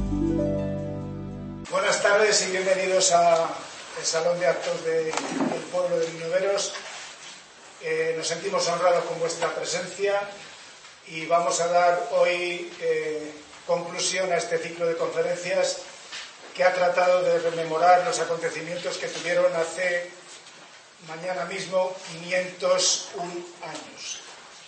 Buenas tardes y bienvenidos al Salón de Actos del Pueblo de Muñoveros. Nos sentimos honrados con vuestra presencia y vamos a dar hoy conclusión a este ciclo de conferencias que ha tratado de rememorar los acontecimientos que tuvieron hace mañana mismo 501 años.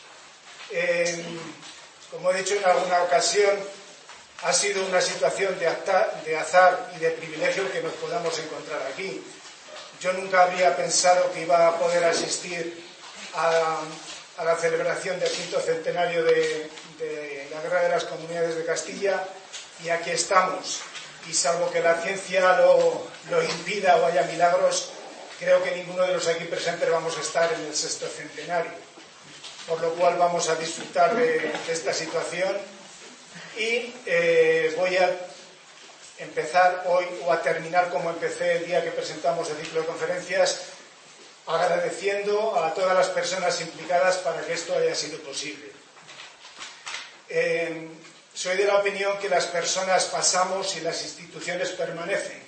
Como he dicho en alguna ocasión, ha sido una situación de azar y de privilegio que nos podamos encontrar aquí. Yo nunca habría pensado que iba a poder asistir a la celebración del 5º centenario de la Guerra de las Comunidades de Castilla, y aquí estamos. Y salvo que la ciencia lo impida o haya milagros, creo que ninguno de los aquí presentes vamos a estar en el 6º centenario. Por lo cual vamos a disfrutar de esta situación. Y voy a empezar hoy, o a terminar como empecé el día que presentamos el ciclo de conferencias, agradeciendo a todas las personas implicadas para que esto haya sido posible. Soy de la opinión que las personas pasamos y las instituciones permanecen.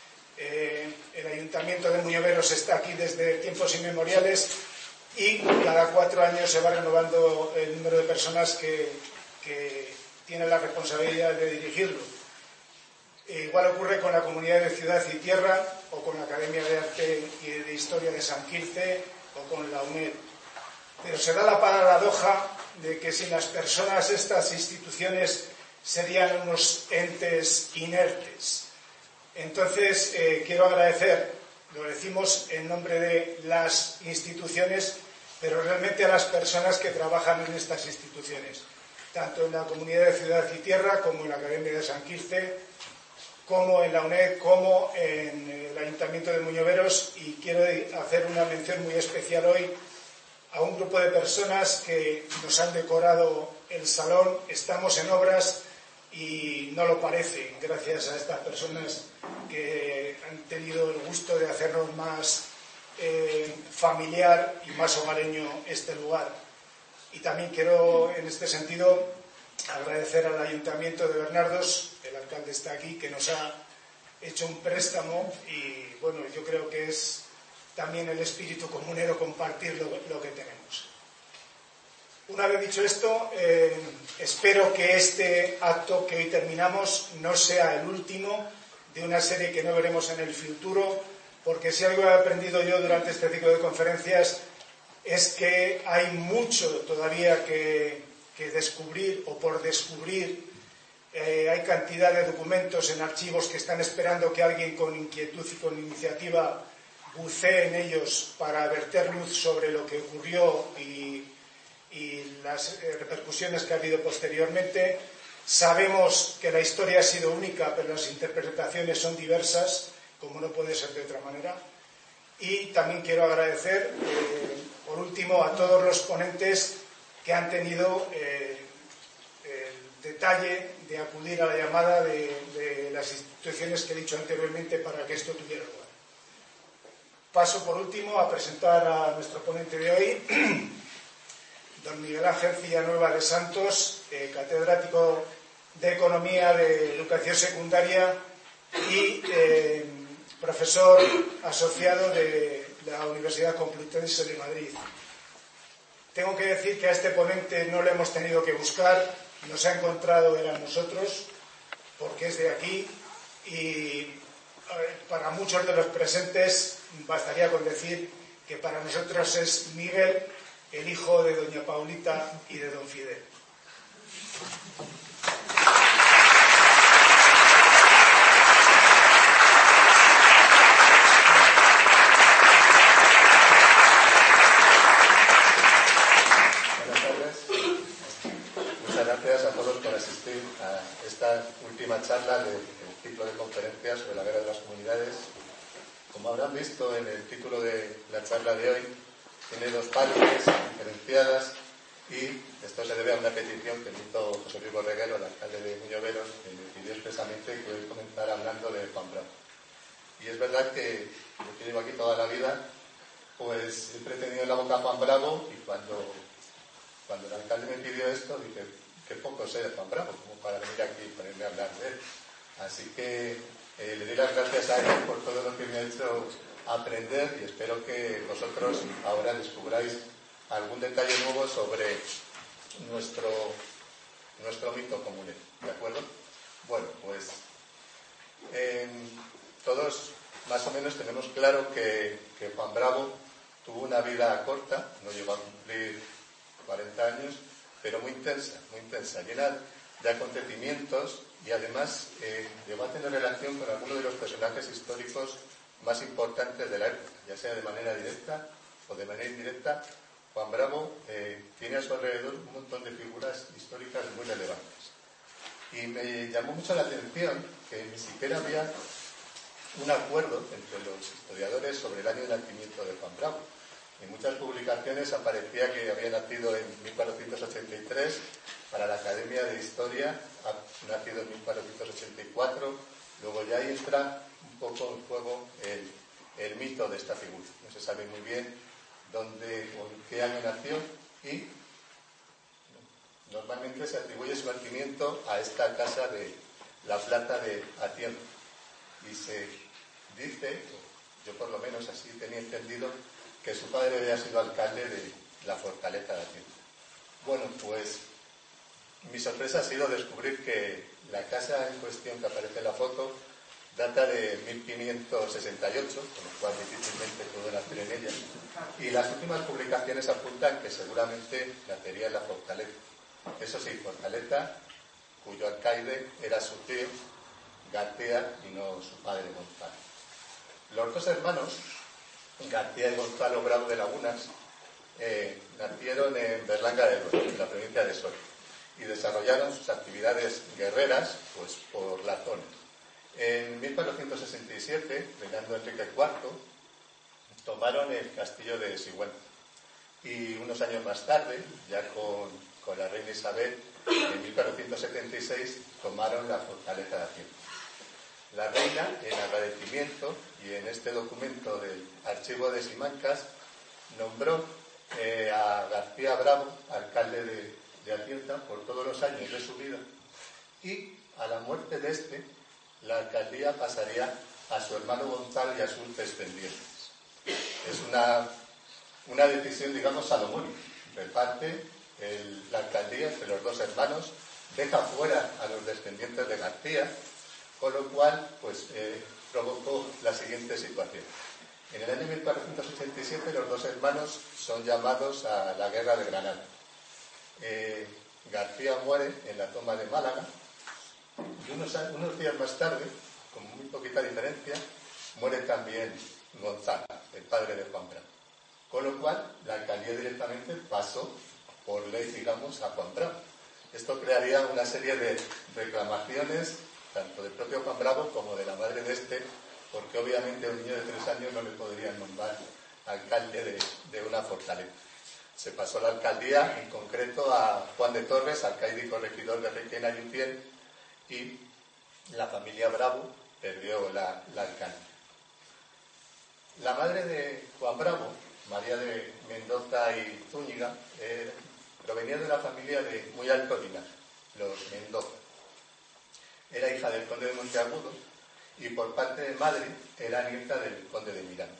El Ayuntamiento de Muñoveros está aquí desde tiempos inmemoriales y cada 4 años se va renovando el número de personas que tienen la responsabilidad de dirigirlo. Igual ocurre con la Comunidad de Ciudad y Tierra, o con la Academia de Arte y de Historia de San Quirce, o con la UNED. Pero se da la paradoja de que sin las personas estas instituciones serían unos entes inertes. Entonces quiero agradecer, lo decimos en nombre de las instituciones, pero realmente a las personas que trabajan en estas instituciones, tanto en la Comunidad de Ciudad y Tierra como en la Academia de San Quirce, como en la UNED, como en el Ayuntamiento de Muñoveros. Y quiero hacer una mención muy especial hoy a un grupo de personas que nos han decorado el salón. Estamos en obras y no lo parece, gracias a estas personas que han tenido el gusto de hacernos más familiar y más hogareño este lugar. Y también quiero, en este sentido, agradecer al Ayuntamiento de Bernardos, el alcalde está aquí, que nos ha hecho un préstamo, y bueno, yo creo que es también el espíritu comunero compartir lo que tenemos. Una vez dicho esto, espero que este acto que hoy terminamos no sea el último de una serie que no veremos en el futuro, porque si algo he aprendido yo durante este ciclo de conferencias es que hay mucho todavía que descubrir o por descubrir. Hay cantidad de documentos en archivos que están esperando que alguien con inquietud y con iniciativa bucee en ellos para verter luz sobre lo que ocurrió y las repercusiones que ha habido posteriormente. Sabemos que la historia ha sido única, pero las interpretaciones son diversas, como no puede ser de otra manera. Y también quiero agradecer, por último, a todos los ponentes que han tenido el detalle de acudir a la llamada de las instituciones que he dicho anteriormente para que esto tuviera lugar. Paso, por último, a presentar a nuestro ponente de hoy, don Miguel Ángel Villanueva de Santos, catedrático de Economía de Educación Secundaria y profesor asociado de la Universidad Complutense de Madrid. Tengo que decir que a este ponente no le hemos tenido que buscar, nos ha encontrado él a nosotros, porque es de aquí, y para muchos de los presentes bastaría con decir que para nosotros es Miguel, el hijo de doña Paulita y de don Fidel. Última charla del ciclo de conferencias sobre la guerra de las comunidades. Como habrán visto en el título de la charla de hoy, tiene 2 partes diferenciadas, y esto se debe a una petición que me hizo José Luis Borreguero, el alcalde de Muñoveros, que me pidió expresamente que hoy comenzara hablando de Juan Bravo. Y es verdad que yo que llevo aquí toda la vida, pues siempre he tenido en la boca Juan Bravo, y cuando el alcalde me pidió esto, dije, qué poco sé de Juan Bravo, como para venir aquí y ponerme a hablar de él. Así que le doy las gracias a él por todo lo que me ha hecho aprender y espero que vosotros ahora descubráis algún detalle nuevo sobre nuestro mito común, ¿de acuerdo? Bueno, pues todos más o menos tenemos claro que Juan Bravo tuvo una vida corta, no llegó a cumplir 40 años, pero muy intensa, llena de acontecimientos y además llegó a tener relación con algunos de los personajes históricos más importantes de la época, ya sea de manera directa o de manera indirecta. Juan Bravo tiene a su alrededor un montón de figuras históricas muy relevantes. Y me llamó mucho la atención que ni siquiera había un acuerdo entre los historiadores sobre el año de nacimiento de Juan Bravo. En muchas publicaciones aparecía que había nacido en 1483, para la Academia de Historia ha nacido en 1484, luego ya ahí entra un poco en juego el mito de esta figura. No se sabe muy bien dónde o en qué año nació y normalmente se atribuye su nacimiento a esta casa de La Plata de Atienza. Y se dice, yo por lo menos así tenía entendido, que su padre había sido alcalde de la fortaleza de Atienza. Bueno, pues mi sorpresa ha sido descubrir que la casa en cuestión que aparece en la foto data de 1568, con lo cual difícilmente pudo nacer en ella, y las últimas publicaciones apuntan que seguramente nacería en la fortaleza. Eso sí, fortaleza cuyo alcaide era su tío García y no su padre Gonzalo. Los dos hermanos, García y Gonzalo Bravo de Lagunas, nacieron en Berlanga de Duero, en la provincia de Soria, y desarrollaron sus actividades guerreras pues, por la zona. En 1467, reinando Enrique IV, tomaron el castillo de Sigüenza. Y unos años más tarde, ya con la reina Isabel, en 1476, tomaron la fortaleza de Atienza. La reina, en agradecimiento, y en este documento del Archivo de Simancas, nombró a García Bravo, alcalde de Atienza, por todos los años de su vida, y a la muerte de este, la alcaldía pasaría a su hermano Gonzalo y a sus descendientes. Es una decisión, digamos, salomónica. Reparte la alcaldía entre los dos hermanos, deja fuera a los descendientes de García, con lo cual pues, provocó la siguiente situación. En el año 1487 los dos hermanos son llamados a la guerra de Granada. García muere en la toma de Málaga y unos días más tarde, con muy poquita diferencia, muere también Gonzalo, el padre de Juan Bravo. Con lo cual la alcaldía directamente pasó por ley, digamos, a Juan Bravo. Esto crearía una serie de reclamaciones tanto del propio Juan Bravo como de la madre de este, porque obviamente a un niño de 3 años no le podrían nombrar alcalde de una fortaleza. Se pasó la alcaldía, en concreto, a Juan de Torres, alcaide y corregidor de Requena y Utiel, y la familia Bravo perdió la alcaldía. La madre de Juan Bravo, María de Mendoza y Zúñiga, provenía de la familia de muy alto linaje, los Mendoza. Era hija del conde de Monteagudo y por parte de madre era nieta del conde de Miranda.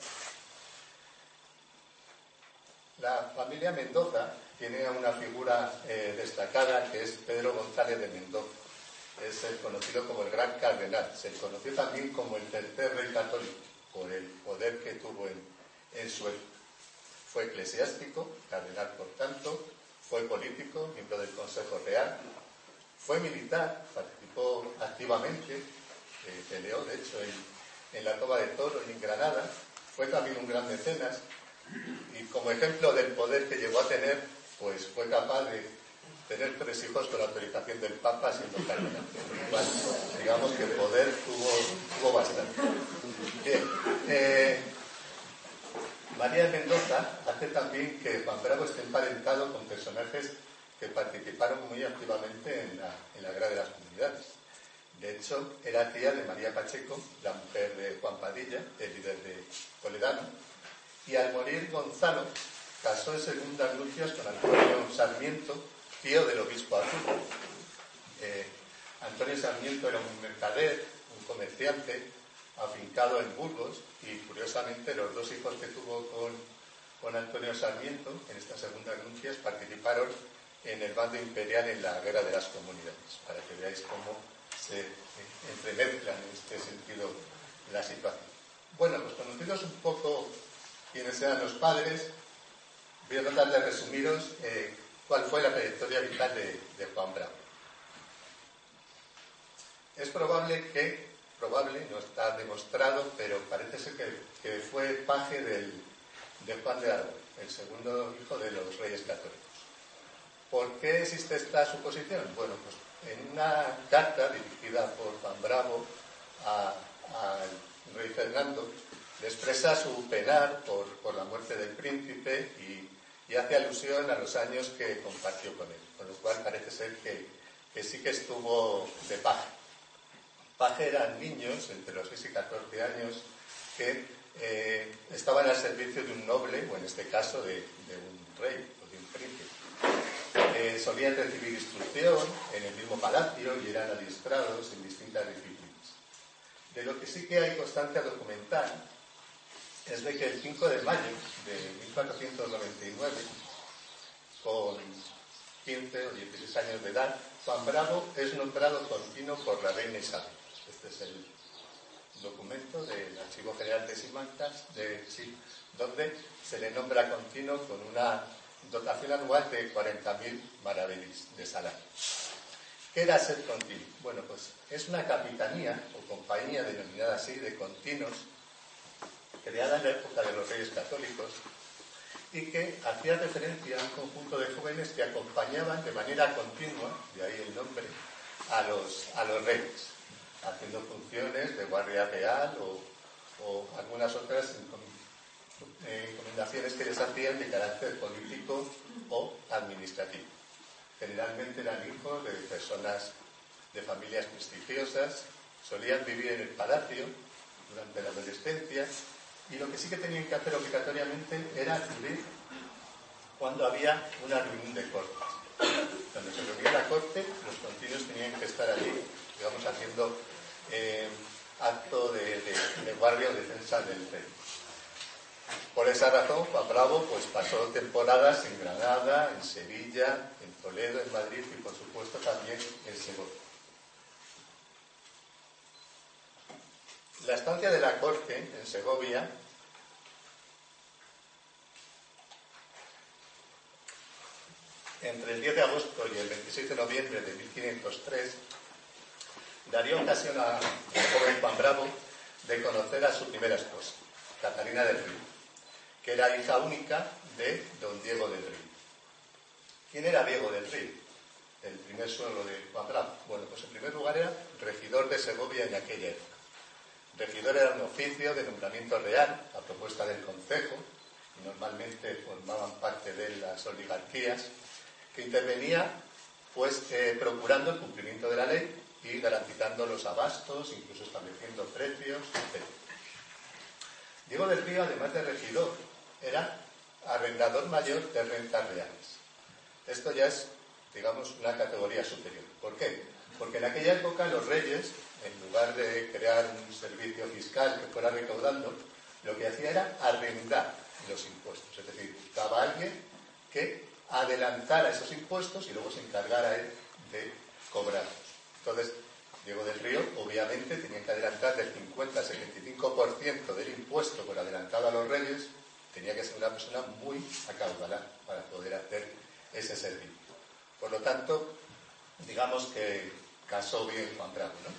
La familia Mendoza tiene una figura destacada que es Pedro González de Mendoza. Es el conocido como el Gran Cardenal. Se le conoció también como el tercer rey católico por el poder que tuvo en su época. Fue eclesiástico, cardenal por tanto, fue político, miembro del Consejo Real, fue militar, participó activamente, peleó de hecho en la toma de Toro y en Granada, fue también un gran mecenas y como ejemplo del poder que llegó a tener, pues fue capaz de tener 3 hijos con la autorización del Papa siendo cardenal. Bueno, digamos que poder tuvo bastante. Bien, María de Mendoza hace también que Juan Bravo esté emparentado con personajes que participaron muy activamente en la guerra de las comunidades. De hecho, era tía de María Pacheco, la mujer de Juan Padilla, el líder de Toledano, y al morir Gonzalo, casó en segundas nupcias con Antonio Sarmiento, tío del obispo Arturo. Antonio Sarmiento era un mercader, un comerciante, afincado en Burgos, y curiosamente los dos hijos que tuvo con Antonio Sarmiento, en estas segundas nupcias, participaron en el bando imperial en la Guerra de las Comunidades, para que veáis cómo se entremezclan en este sentido la situación. Bueno, pues conocidos un poco quiénes eran los padres, voy a tratar de resumiros cuál fue la trayectoria vital de Juan Bravo. Es probable, no está demostrado, pero parece ser que fue paje de Juan de Aragón, el segundo hijo de los reyes católicos. ¿Por qué existe esta suposición? Bueno, pues en una carta dirigida por Juan Bravo al rey Fernando, le expresa su penar por la muerte del príncipe y hace alusión a los años que compartió con él, con lo cual parece ser que sí que estuvo de paje. Paje eran niños entre los 6 y 14 años que estaban al servicio de un noble, o en este caso de un rey o de un príncipe. Solían recibir instrucción en el mismo palacio y eran adiestrados en distintas disciplinas. De lo que sí que hay constancia documental es de que el 5 de mayo de 1499, con 15 o 16 años de edad, Juan Bravo es nombrado contino por la reina Isabel. Este es el documento del Archivo General de Simancas, donde se le nombra contino con una dotación anual de 40.000 maravedís de salario. ¿Qué era ser contino? Bueno, pues es una capitanía o compañía denominada así de continos, creada en la época de los Reyes Católicos, y que hacía referencia a un conjunto de jóvenes que acompañaban de manera continua, de ahí el nombre, a los reyes, haciendo funciones de guardia real o algunas otras encomendaciones que les hacían de carácter político o administrativo. Generalmente eran hijos de personas de familias prestigiosas, solían vivir en el palacio durante la adolescencia, y lo que sí que tenían que hacer obligatoriamente era acudir cuando había una reunión de corte. Cuando se reunía la corte, los continuos tenían que estar allí, digamos, haciendo acto de guardia o defensa del rey. Por esa razón, Juan Bravo pues pasó temporadas en Granada, en Sevilla, en Toledo, en Madrid y por supuesto también en Segovia. La estancia de la corte en Segovia entre el 10 de agosto y el 26 de noviembre de 1503 daría ocasión al joven Juan Bravo de conocer a su primera esposa, Catalina del Río, que era hija única de don Diego del Río. ¿Quién era Diego del Río? El primer suegro de Juan Bravo. Bueno, pues en primer lugar era regidor de Segovia en aquella época. Regidor era un oficio de nombramiento real a propuesta del concejo, y normalmente formaban parte de las oligarquías, que intervenía pues procurando el cumplimiento de la ley y garantizando los abastos, incluso estableciendo precios, etc. Diego del Río, además de regidor, era arrendador mayor de rentas reales. Esto ya es, digamos, una categoría superior. ¿Por qué? Porque en aquella época los reyes, en lugar de crear un servicio fiscal que fuera recaudando, lo que hacía era arrendar los impuestos. Es decir, buscaba a alguien que adelantara esos impuestos y luego se encargara él de cobrarlos. Entonces, Diego del Río, obviamente, tenía que adelantar del 50 al 75% del impuesto por adelantado a los reyes. Tenía que ser una persona muy acaudalada para poder hacer ese servicio. Por lo tanto, digamos que casó bien Juan Bravo, ¿no?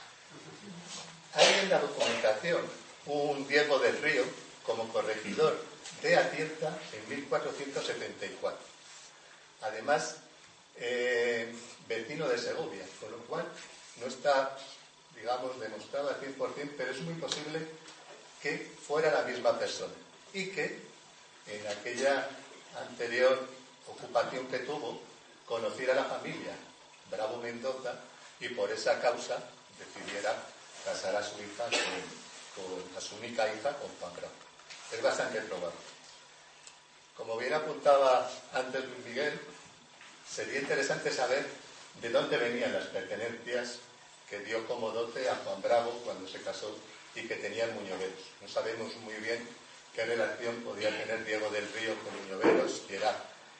Hay en la documentación un Diego del Río como corregidor de Atienza en 1474. Además, vecino de Segovia, con lo cual no está, digamos, demostrado al 100%, pero es muy posible que fuera la misma persona y que en aquella anterior ocupación que tuvo conociera a la familia Bravo Mendoza y por esa causa decidiera casar a su hija a su única hija con Juan Bravo. Es bastante probable. Como bien apuntaba antes Luis Miguel, sería interesante saber de dónde venían las pertenencias que dio como dote a Juan Bravo cuando se casó y que tenían muñoveros. No sabemos muy bien qué relación podía tener Diego del Río con muñoveros, si era,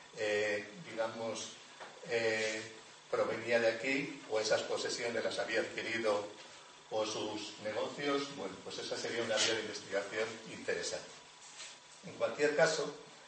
provenía de aquí, o esas posesiones las había adquirido por sus negocios. Bueno, pues esa sería una vía de investigación interesante. En cualquier caso,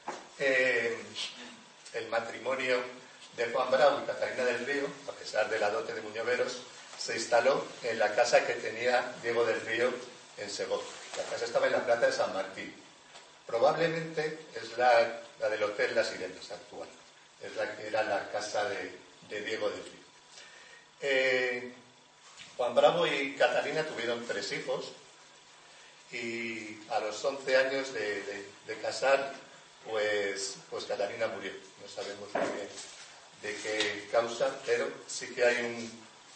el matrimonio de Juan Bravo y Catalina del Río, a pesar de la dote de muñoveros, se instaló en la casa que tenía Diego del Río en Segovia. La casa estaba en la plaza de San Martín. Probablemente es la del Hotel Las Sirenas actual. Es la que era la casa de Diego del Río. Juan Bravo y Catalina tuvieron 3 hijos y a los 11 años de casar, pues Catalina murió. No sabemos muy bien de qué causa, pero sí que hay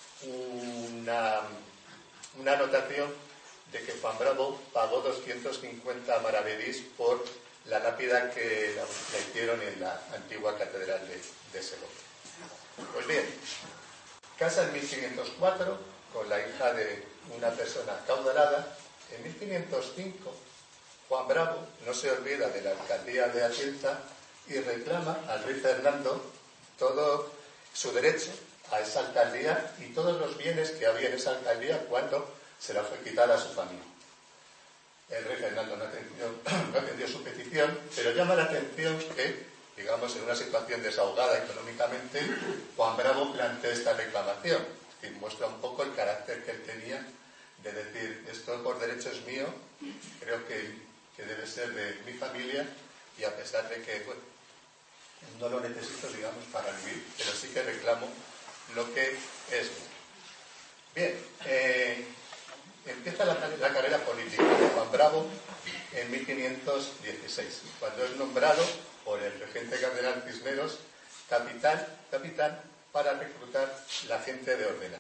una anotación de que Juan Bravo pagó 250 maravedís por la lápida que la hicieron en la antigua catedral de Segovia. Pues bien, casa en 1504 con la hija de una persona acaudalada. En 1505 Juan Bravo no se olvida de la alcaldía de Atienza y reclama al rey Fernando todo su derecho a esa alcaldía y todos los bienes que había en esa alcaldía cuando se la fue quitada a su familia. El rey Fernando no atendió su petición, pero llama la atención que, digamos, en una situación desahogada económicamente, Juan Bravo plantea esta reclamación. Es decir, muestra un poco el carácter que él tenía de decir, esto por derecho es mío, creo que debe ser de mi familia, y a pesar de que, bueno, no lo necesito, digamos, para vivir, pero sí que reclamo lo que es mío. Bien, empieza la carrera política de Juan Bravo en 1516, cuando es nombrado por el regente cardenal Cisneros capitán para reclutar la gente de Ordenanza.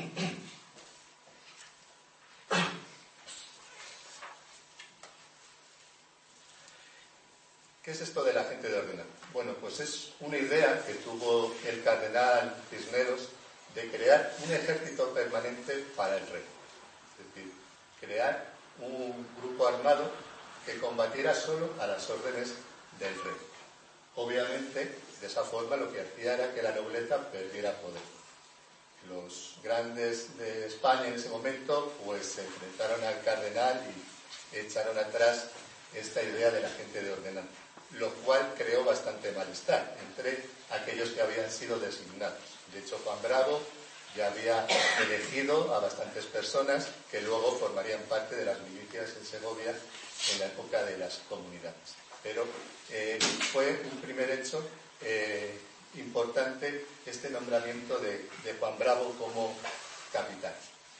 ¿Qué es esto de la gente de Ordenanza? Bueno, pues es una idea que tuvo el cardenal Cisneros de crear un ejército permanente para el rey. Es decir, crear un grupo armado que combatiera solo a las órdenes del rey. Obviamente, de esa forma lo que hacía era que la nobleza perdiera poder. Los grandes de España en ese momento pues se enfrentaron al cardenal y echaron atrás esta idea de la gente de Ordenanza, lo cual creó bastante malestar entre aquellos que habían sido designados. De hecho, Juan Bravo ya había elegido a bastantes personas que luego formarían parte de las milicias en Segovia en la época de las comunidades. Pero fue un primer hecho importante este nombramiento de Juan Bravo como capitán.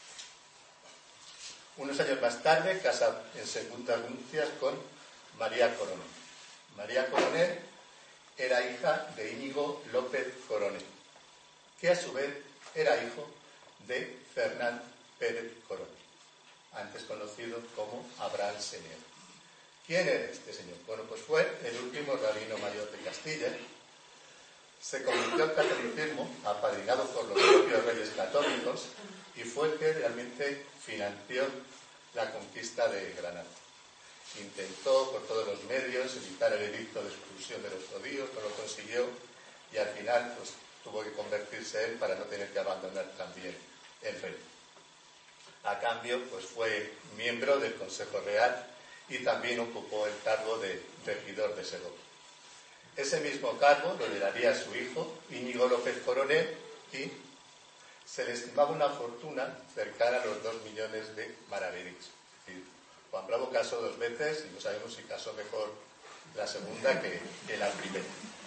Unos años más tarde casa en segundas nupcias con María Coronel. María Coronel era hija de Íñigo López Coronel, que a su vez era hijo de Fernán Pérez Coronel, antes conocido como Abraham Señor. ¿Quién era este señor? Bueno, pues fue el último rabino mayor de Castilla. Se convirtió al catolicismo, apadrinado por los propios reyes católicos, y fue el que realmente financió la conquista de Granada. Intentó por todos los medios evitar el edicto de expulsión de los judíos, no lo consiguió, y al final pues tuvo que convertirse él para no tener que abandonar también el reino. A cambio, pues fue miembro del Consejo Real y también ocupó el cargo de regidor de Segovia. Ese mismo cargo lo heredaría a su hijo, Íñigo López Coronel, y se le estimaba una fortuna cercana a los 2 millones de maravedís. Es decir, Juan Bravo casó 2 veces y no sabemos si casó mejor la segunda que la primera.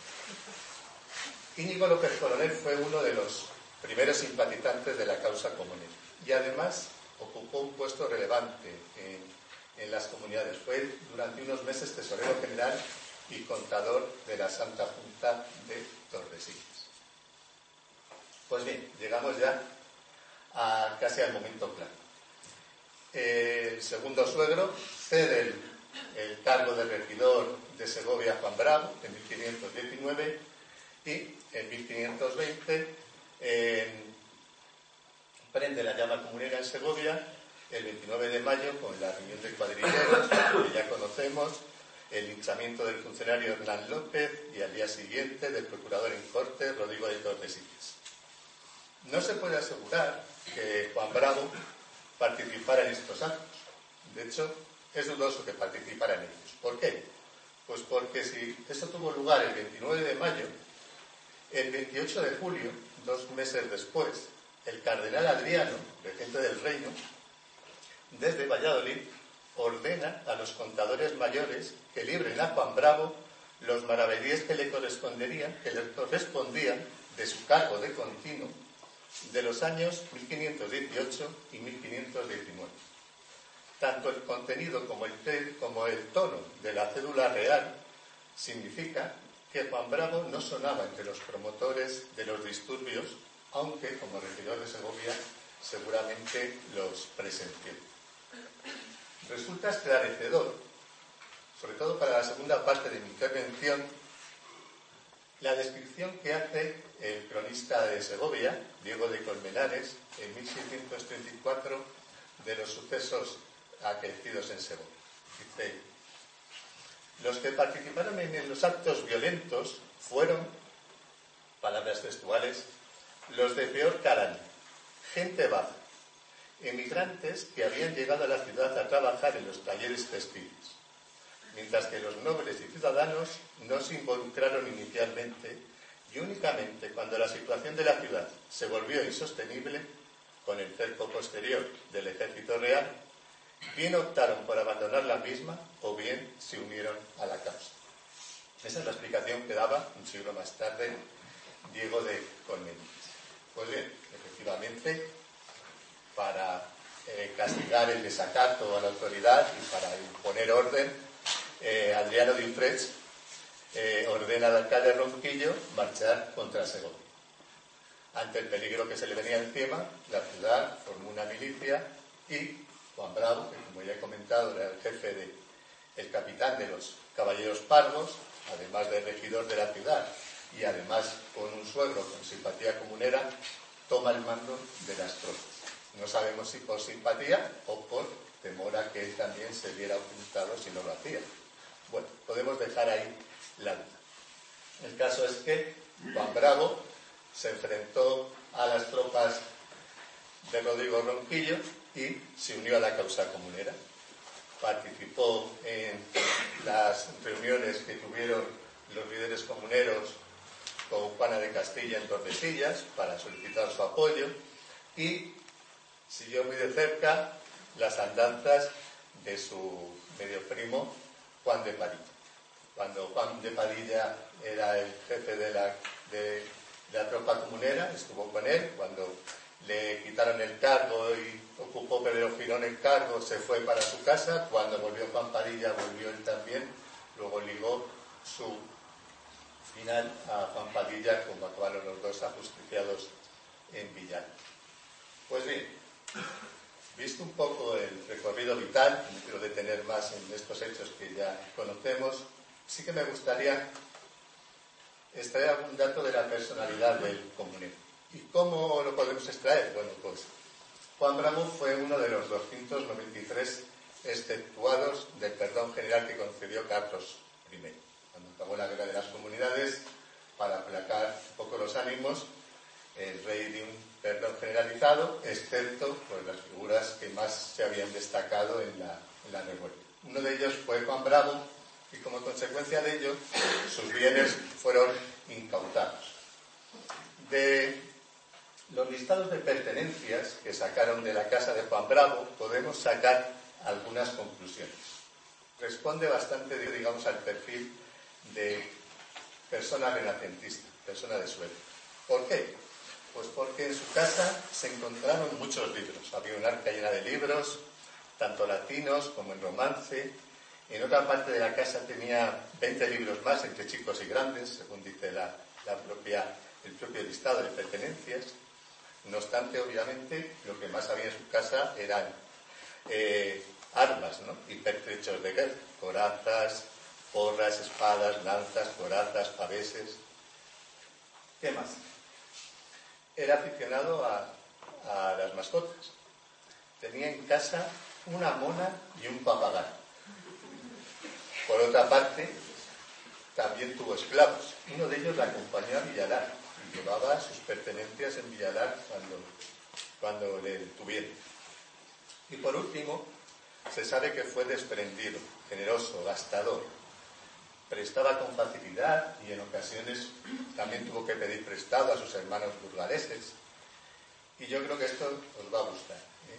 Íñigo López Coronel fue uno de los primeros simpatizantes de la causa comunista y además ocupó un puesto relevante en las comunidades. Fue durante unos meses tesorero general y contador de la Santa Junta de Tordesillas. Pues bien, llegamos ya casi al momento claro. El segundo suegro cede el cargo de regidor de Segovia a Juan Bravo en 1519 y en 1520 prende la llama comunera en Segovia el 29 de mayo con la reunión de cuadrilleros, que ya conocemos, el linchamiento del funcionario Hernán López y al día siguiente del procurador en corte Rodrigo de Tordesillas. No se puede asegurar que Juan Bravo participara en estos actos. De hecho, es dudoso que participara en ellos. ¿Por qué? Pues porque si esto tuvo lugar el 29 de mayo, el 28 de julio, 2 meses después, el cardenal Adriano, regente del reino, desde Valladolid, ordena a los contadores mayores que libren a Juan Bravo los maravedíes que le correspondían de su cargo de continuo de los años 1518 y 1519. Tanto el contenido como el tono de la cédula real significa que Juan Bravo no sonaba entre los promotores de los disturbios, aunque como regidor de Segovia seguramente los presenció. Resulta esclarecedor, sobre todo para la segunda parte de mi intervención, la descripción que hace el cronista de Segovia, Diego de Colmenares, en 1634, de los sucesos acaecidos en Segovia. Dice: los que participaron en los actos violentos fueron, palabras textuales, los de peor calaña, gente baja, emigrantes que habían llegado a la ciudad a trabajar en los talleres textiles, mientras que los nobles y ciudadanos no se involucraron inicialmente y únicamente cuando la situación de la ciudad se volvió insostenible, con el cerco posterior del ejército real, bien optaron por abandonar la misma o bien se unieron a la causa. Esa es la explicación que daba un siglo más tarde Diego de Colmenares. Pues bien, efectivamente, para castigar el desacato a la autoridad y para imponer orden, Adriano de Utrecht ordena al alcalde Ronquillo marchar contra Segovia. Ante el peligro que se le venía encima, la ciudad formó una milicia y Juan Bravo, que como ya he comentado era el jefe el capitán de los caballeros pardos, además de regidor de la ciudad y además con un suegro con simpatía comunera, toma el mando de las tropas. No sabemos si por simpatía o por temor a que él también se viera ocultado si no lo hacía. Bueno, podemos dejar ahí la duda. El caso es que Juan Bravo se enfrentó a las tropas de Rodrigo Ronquillo y se unió a la causa comunera. Participó en las reuniones que tuvieron los líderes comuneros con Juana de Castilla en Tordesillas para solicitar su apoyo y siguió muy de cerca las andanzas de su medio primo Juan de Padilla. Cuando Juan de Padilla era el jefe de la tropa comunera, estuvo con él. Cuando le quitaron el cargo y ocupó Pedro Girón el cargo, se fue para su casa. Cuando volvió Juan Padilla, volvió él también. Luego ligó su final a Juan Padilla, como acabaron los dos ajusticiados en Villar. Pues bien, visto un poco el recorrido vital, no quiero detener más en estos hechos que ya conocemos, sí que me gustaría extraer algún dato de la personalidad del comunero. ¿Y cómo lo podemos extraer? Bueno, pues Juan Bravo fue uno de los 293 exceptuados del perdón general que concedió Carlos I. Cuando acabó la guerra de las comunidades, para aplacar un poco los ánimos, el rey dio un perdón generalizado, excepto por las figuras que más se habían destacado en la revuelta. Uno de ellos fue Juan Bravo, y como consecuencia de ello, sus bienes fueron incautados. De los listados de pertenencias que sacaron de la casa de Juan Bravo, podemos sacar algunas conclusiones. Responde bastante, digamos, al perfil de persona renacentista, persona de suelo. ¿Por qué? Pues porque en su casa se encontraron muchos libros. Había un arca llena de libros, tanto latinos como en romance. En otra parte de la casa tenía 20 libros más, entre chicos y grandes, según dice el propio listado de pertenencias. No obstante, obviamente, lo que más había en su casa eran armas, ¿no? Y pertrechos de guerra, corazas, porras, espadas, lanzas, corazas, paveses. ¿Qué más? era aficionado a las mascotas. Tenía en casa una mona y un papagayo. Por otra parte, también tuvo esclavos. Uno de ellos la acompañó a Villalar y llevaba sus pertenencias en Villalar cuando le tuvieron. Y por último, se sabe que fue desprendido, generoso, gastador. Prestaba con facilidad y en ocasiones también tuvo que pedir prestado a sus hermanos burgaleses. Y yo creo que esto os va a gustar.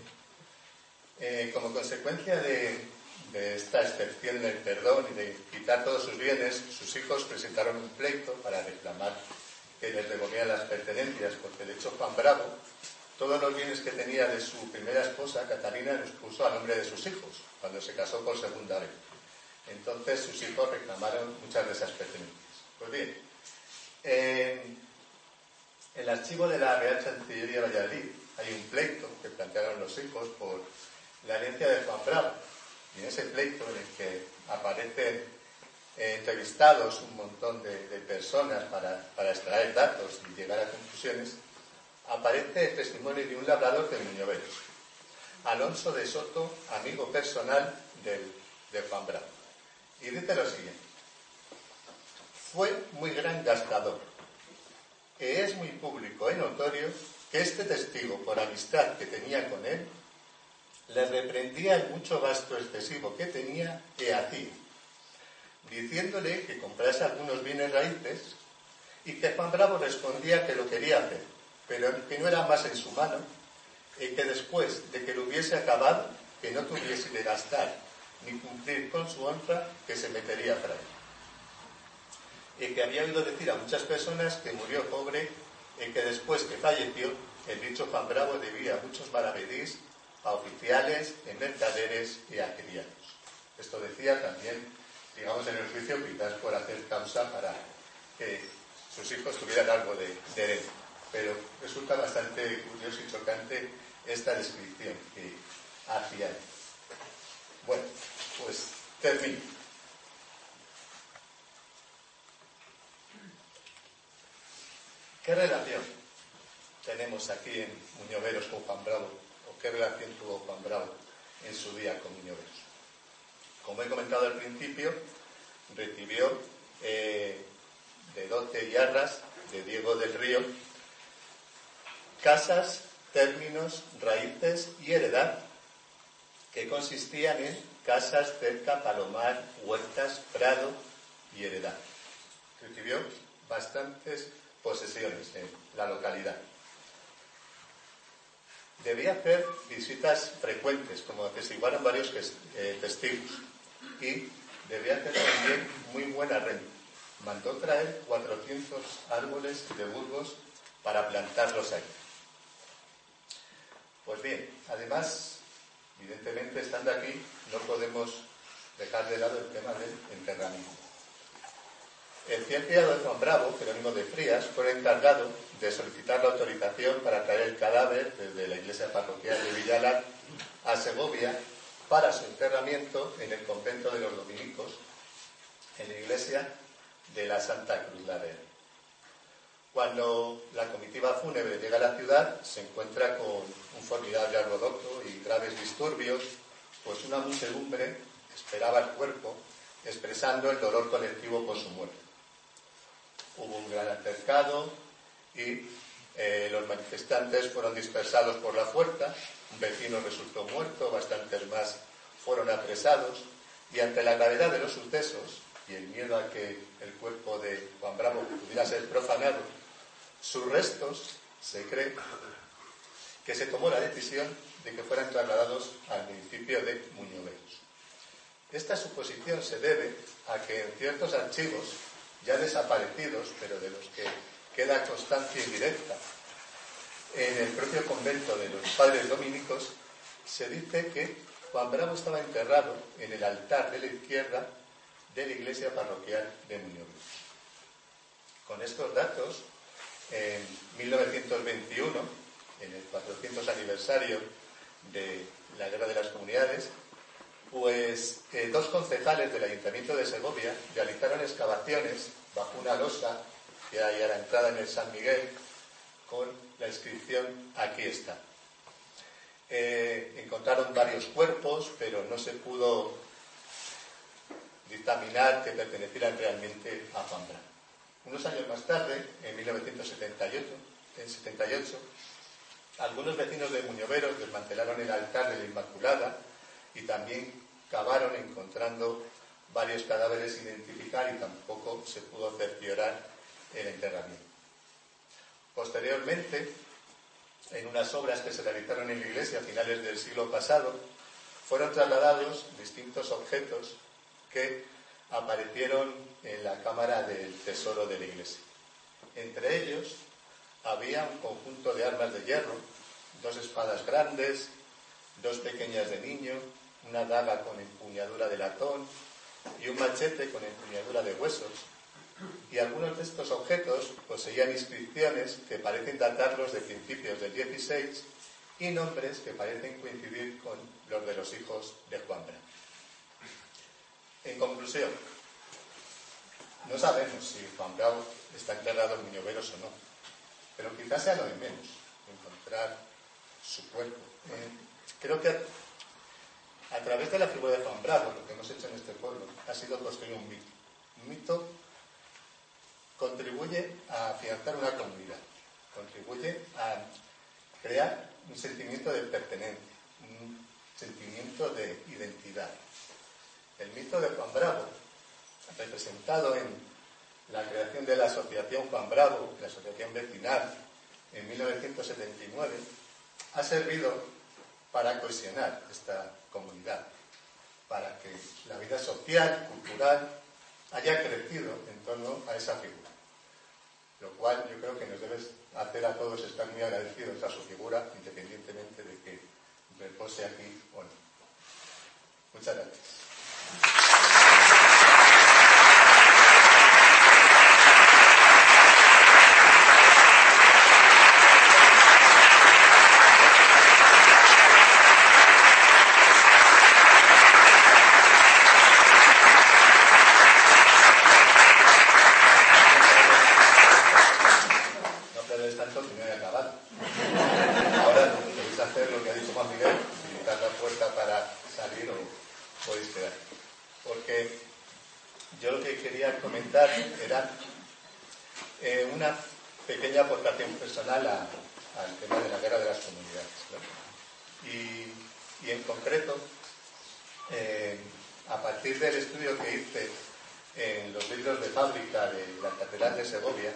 Como consecuencia de esta excepción del perdón y de quitar todos sus bienes, sus hijos presentaron un pleito para reclamar que les devolvieran las pertenencias, porque de hecho Juan Bravo, todos los bienes que tenía de su primera esposa, Catalina, los puso a nombre de sus hijos, cuando se casó por segunda vez. Entonces sus hijos reclamaron muchas de esas pertenencias. Pues bien, en el archivo de la Real Chancillería de Valladolid hay un pleito que plantearon los hijos por la herencia de Juan Bravo. Y en ese pleito en el que aparecen entrevistados un montón de personas para extraer datos y llegar a conclusiones, aparece el testimonio de un labrador de Muñoveros, Alonso de Soto, amigo personal de Juan Bravo. Y dice lo siguiente: fue muy gran gastador, que es muy público y notorio que este testigo, por amistad que tenía con él, le reprendía el mucho gasto excesivo que tenía y hacía, diciéndole que comprase algunos bienes raíces, y que Juan Bravo respondía que lo quería hacer, pero que no era más en su mano, y que después de que lo hubiese acabado, que no tuviese de gastar ni cumplir con su honra, que se metería a fraile. Y que había oído decir a muchas personas que murió pobre, y que después que falleció, el dicho Juan Bravo debía muchos maravedís a oficiales, a mercaderes y a criados. Esto decía también, digamos, en el juicio, quizás por hacer causa para que sus hijos tuvieran algo de herencia. Pero resulta bastante curioso y chocante esta descripción que hacía él. Bueno, pues termino. ¿Qué relación tenemos aquí en Muñoveros con Juan Bravo? ¿O qué relación tuvo Juan Bravo en su día con Muñoveros? Como he comentado al principio, recibió de dote y arras de Diego del Río casas, términos, raíces y heredad, que consistían en casas, cerca, palomar, huertas, prado y heredad. Recibió bastantes posesiones en la localidad. Debía hacer visitas frecuentes, como atestiguaron varios testigos, y debía hacer también muy buena renta. Mandó traer 400 árboles de Burgos para plantarlos ahí. Pues bien, además, evidentemente, estando aquí, no podemos dejar de lado el tema del enterramiento. El fiel criado de Juan Bravo, Jerónimo de Frías, fue encargado de solicitar la autorización para traer el cadáver desde la iglesia parroquial de Villalar a Segovia para su enterramiento en el convento de los dominicos, en la iglesia de la Santa Cruz la Real. Cuando la comitiva fúnebre llega a la ciudad, se encuentra con un formidable alboroto y graves disturbios, pues una muchedumbre esperaba el cuerpo, expresando el dolor colectivo por su muerte. Hubo un gran altercado y los manifestantes fueron dispersados por la fuerza, un vecino resultó muerto, bastantes más fueron apresados, y ante la gravedad de los sucesos y el miedo a que el cuerpo de Juan Bravo pudiera ser profanado, sus restos, se cree, que se tomó la decisión de que fueran trasladados al municipio de Muñoveros. Esta suposición se debe a que en ciertos archivos ya desaparecidos, pero de los que queda constancia indirecta, en el propio convento de los padres dominicos, se dice que Juan Bravo estaba enterrado en el altar de la izquierda de la iglesia parroquial de Muñoveros. Con estos datos, en 1921, en el 400 aniversario de la Guerra de las Comunidades, pues dos concejales del Ayuntamiento de Segovia realizaron excavaciones bajo una losa que hay a la entrada en el San Miguel con la inscripción "Aquí está". Encontraron varios cuerpos, pero no se pudo dictaminar que pertenecieran realmente a Juan Bravo. Unos años más tarde, en 1978, algunos vecinos de Muñoveros desmantelaron el altar de la Inmaculada y también cavaron encontrando varios cadáveres sin identificar y tampoco se pudo cerciorar el enterramiento. Posteriormente, en unas obras que se realizaron en la iglesia a finales del siglo pasado, fueron trasladados distintos objetos que aparecieron en la cámara del tesoro de la iglesia. Entre ellos había un conjunto de armas de hierro, 2 espadas grandes, 2 pequeñas de niño, una daga con empuñadura de latón y un machete con empuñadura de huesos. Y algunos de estos objetos poseían inscripciones que parecen datarlos de principios del XVI y nombres que parecen coincidir con los de los hijos de Juan Bravo. En conclusión, no sabemos si Juan Bravo está enterrado en Muñoveros o no, pero quizás sea lo de menos, encontrar su cuerpo. Creo que a través de la figura de Juan Bravo, lo que hemos hecho en este pueblo ha sido construir un mito. Un mito contribuye a afianzar una comunidad, contribuye a crear un sentimiento de pertenencia, un sentimiento de identidad. El mito de Juan Bravo, representado en la creación de la Asociación Juan Bravo, la asociación vecinal, en 1979, ha servido para cohesionar esta comunidad, para que la vida social, cultural, haya crecido en torno a esa figura. Lo cual yo creo que nos debe hacer a todos estar muy agradecidos a su figura, independientemente de que repose aquí o no. Muchas gracias. Era una pequeña aportación personal al tema de la guerra de las comunidades, ¿no? Y en concreto, a partir del estudio que hice en los libros de fábrica de la Catedral de Segovia,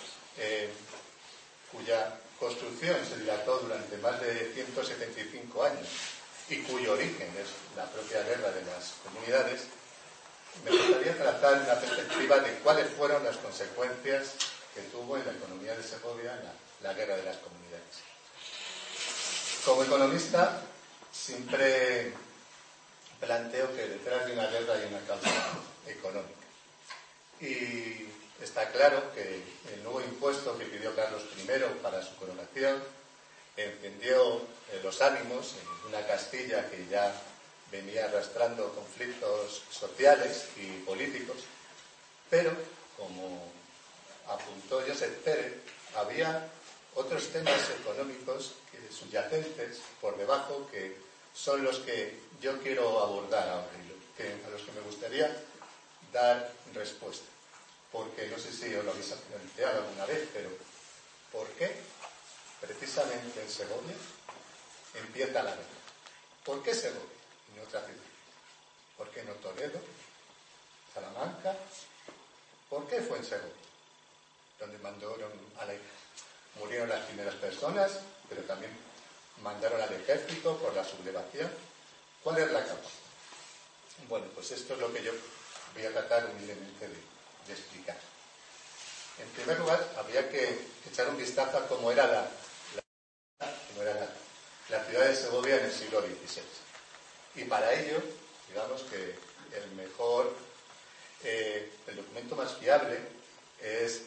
cuya construcción se dilató durante más de 175 años y cuyo origen es la propia guerra de las comunidades, me gustaría trazar una perspectiva de cuáles fueron las consecuencias que tuvo en la economía de Segovia la guerra de las comunidades. Como economista, siempre planteo que detrás de una guerra hay una causa económica. Y está claro que el nuevo impuesto que pidió Carlos I para su coronación encendió los ánimos en una Castilla que ya venía arrastrando conflictos sociales y políticos, pero, como apuntó Josep Pérez, había otros temas económicos subyacentes por debajo que son los que yo quiero abordar ahora y a los que me gustaría dar respuesta. Porque no sé si os lo habéis planteado alguna vez, pero ¿por qué precisamente en Segovia empieza la guerra? ¿Por qué Segovia? En otra ciudad. ¿Por qué no Toledo? ¿Salamanca? ¿Por qué fue en Segovia? Donde murieron las primeras personas, pero también mandaron al ejército por la sublevación. ¿Cuál es la causa? Bueno, pues esto es lo que yo voy a tratar humildemente de explicar. En primer lugar, habría que echar un vistazo a cómo era la ciudad de Segovia en el siglo XVI. Y para ello, digamos que el documento más fiable es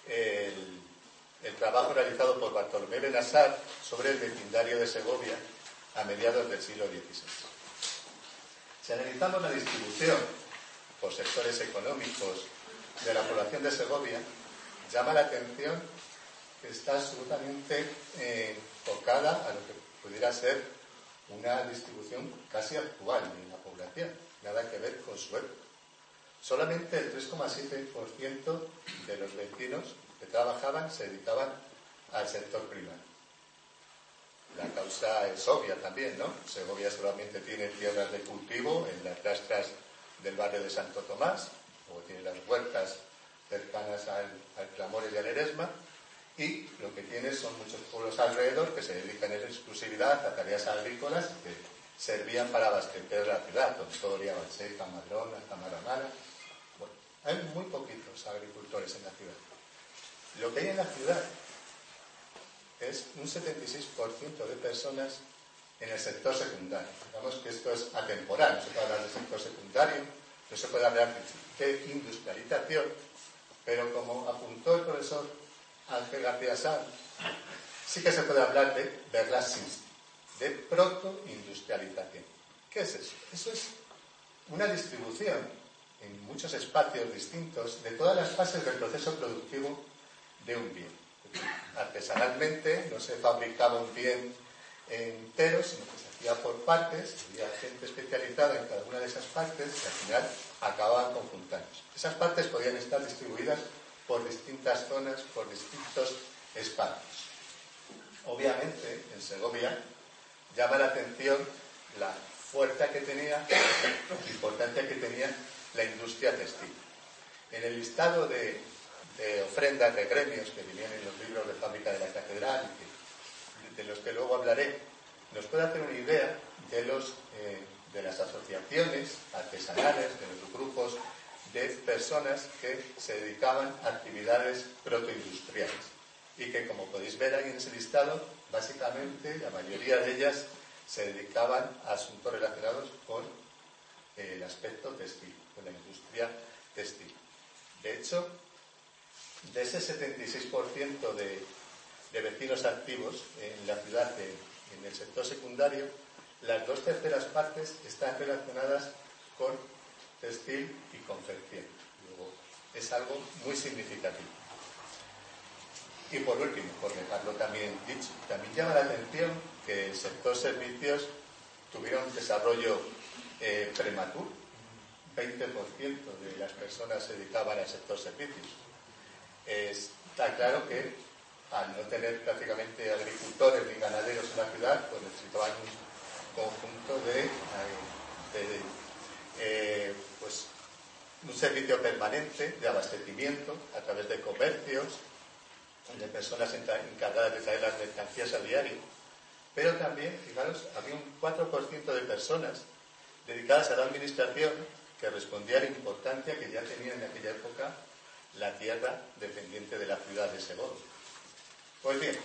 el trabajo realizado por Bartolomé Benassar sobre el vecindario de Segovia a mediados del siglo XVI. Si analizamos la distribución por sectores económicos de la población de Segovia, llama la atención está absolutamente tocada a lo que pudiera ser una distribución casi actual de la población, nada que ver con su época. Solamente el 3,7% de los vecinos que trabajaban se dedicaban al sector primario. La causa es obvia también, ¿no? Segovia solamente tiene tierras de cultivo en las rastras del barrio de Santo Tomás, luego tiene las huertas cercanas al Clamores y al Eresma, y lo que tiene son muchos pueblos alrededor que se dedican en exclusividad a tareas agrícolas que servían para abastecer la ciudad, Tontoria, Valseca, Madrón, Tamaramara. Bueno, hay muy poquitos agricultores en la ciudad. Lo que hay en la ciudad es un 76% de personas en el sector secundario. Digamos que esto es atemporal, no se puede hablar del sector secundario, no se puede hablar de industrialización, pero como apuntó el profesor Ángel García Sanz, sí que se puede hablar de Verlassins, de protoindustrialización. ¿Qué es eso? Eso es una distribución en muchos espacios distintos de todas las fases del proceso productivo de un bien. Artesanalmente no se fabricaba un bien entero, sino que se hacía por partes, había gente especializada en cada una de esas partes y al final acababan conjuntándose. Esas partes podían estar distribuidas por distintas zonas, por distintos espacios. Obviamente, en Segovia llama la atención la fuerza que tenía, la importancia que tenía la industria textil. En el listado de ofrendas de gremios que venían en los libros de fábrica de la catedral, de los que luego hablaré, nos puede hacer una idea de las asociaciones artesanales, de los grupos de personas que se dedicaban a actividades protoindustriales y que, como podéis ver ahí en ese listado, básicamente la mayoría de ellas se dedicaban a asuntos relacionados con el aspecto textil, con la industria textil. De hecho, de ese 76% de vecinos activos en la ciudad, en el sector secundario, las 2/3 partes están relacionadas con textil y confección. Luego, es algo muy significativo. Y por último, por dejarlo también dicho, también llama la atención que el sector servicios tuviera un desarrollo prematuro. 20% de las personas se dedicaban al sector servicios. Está claro que al no tener prácticamente agricultores ni ganaderos en la ciudad, pues necesitaban un conjunto pues un servicio permanente de abastecimiento a través de comercios, de personas encargadas de traer las mercancías a diario, pero también, fijaros, había un 4% de personas dedicadas a la administración que respondía a la importancia que ya tenía en aquella época la tierra dependiente de la ciudad de Segovia. Pues bien,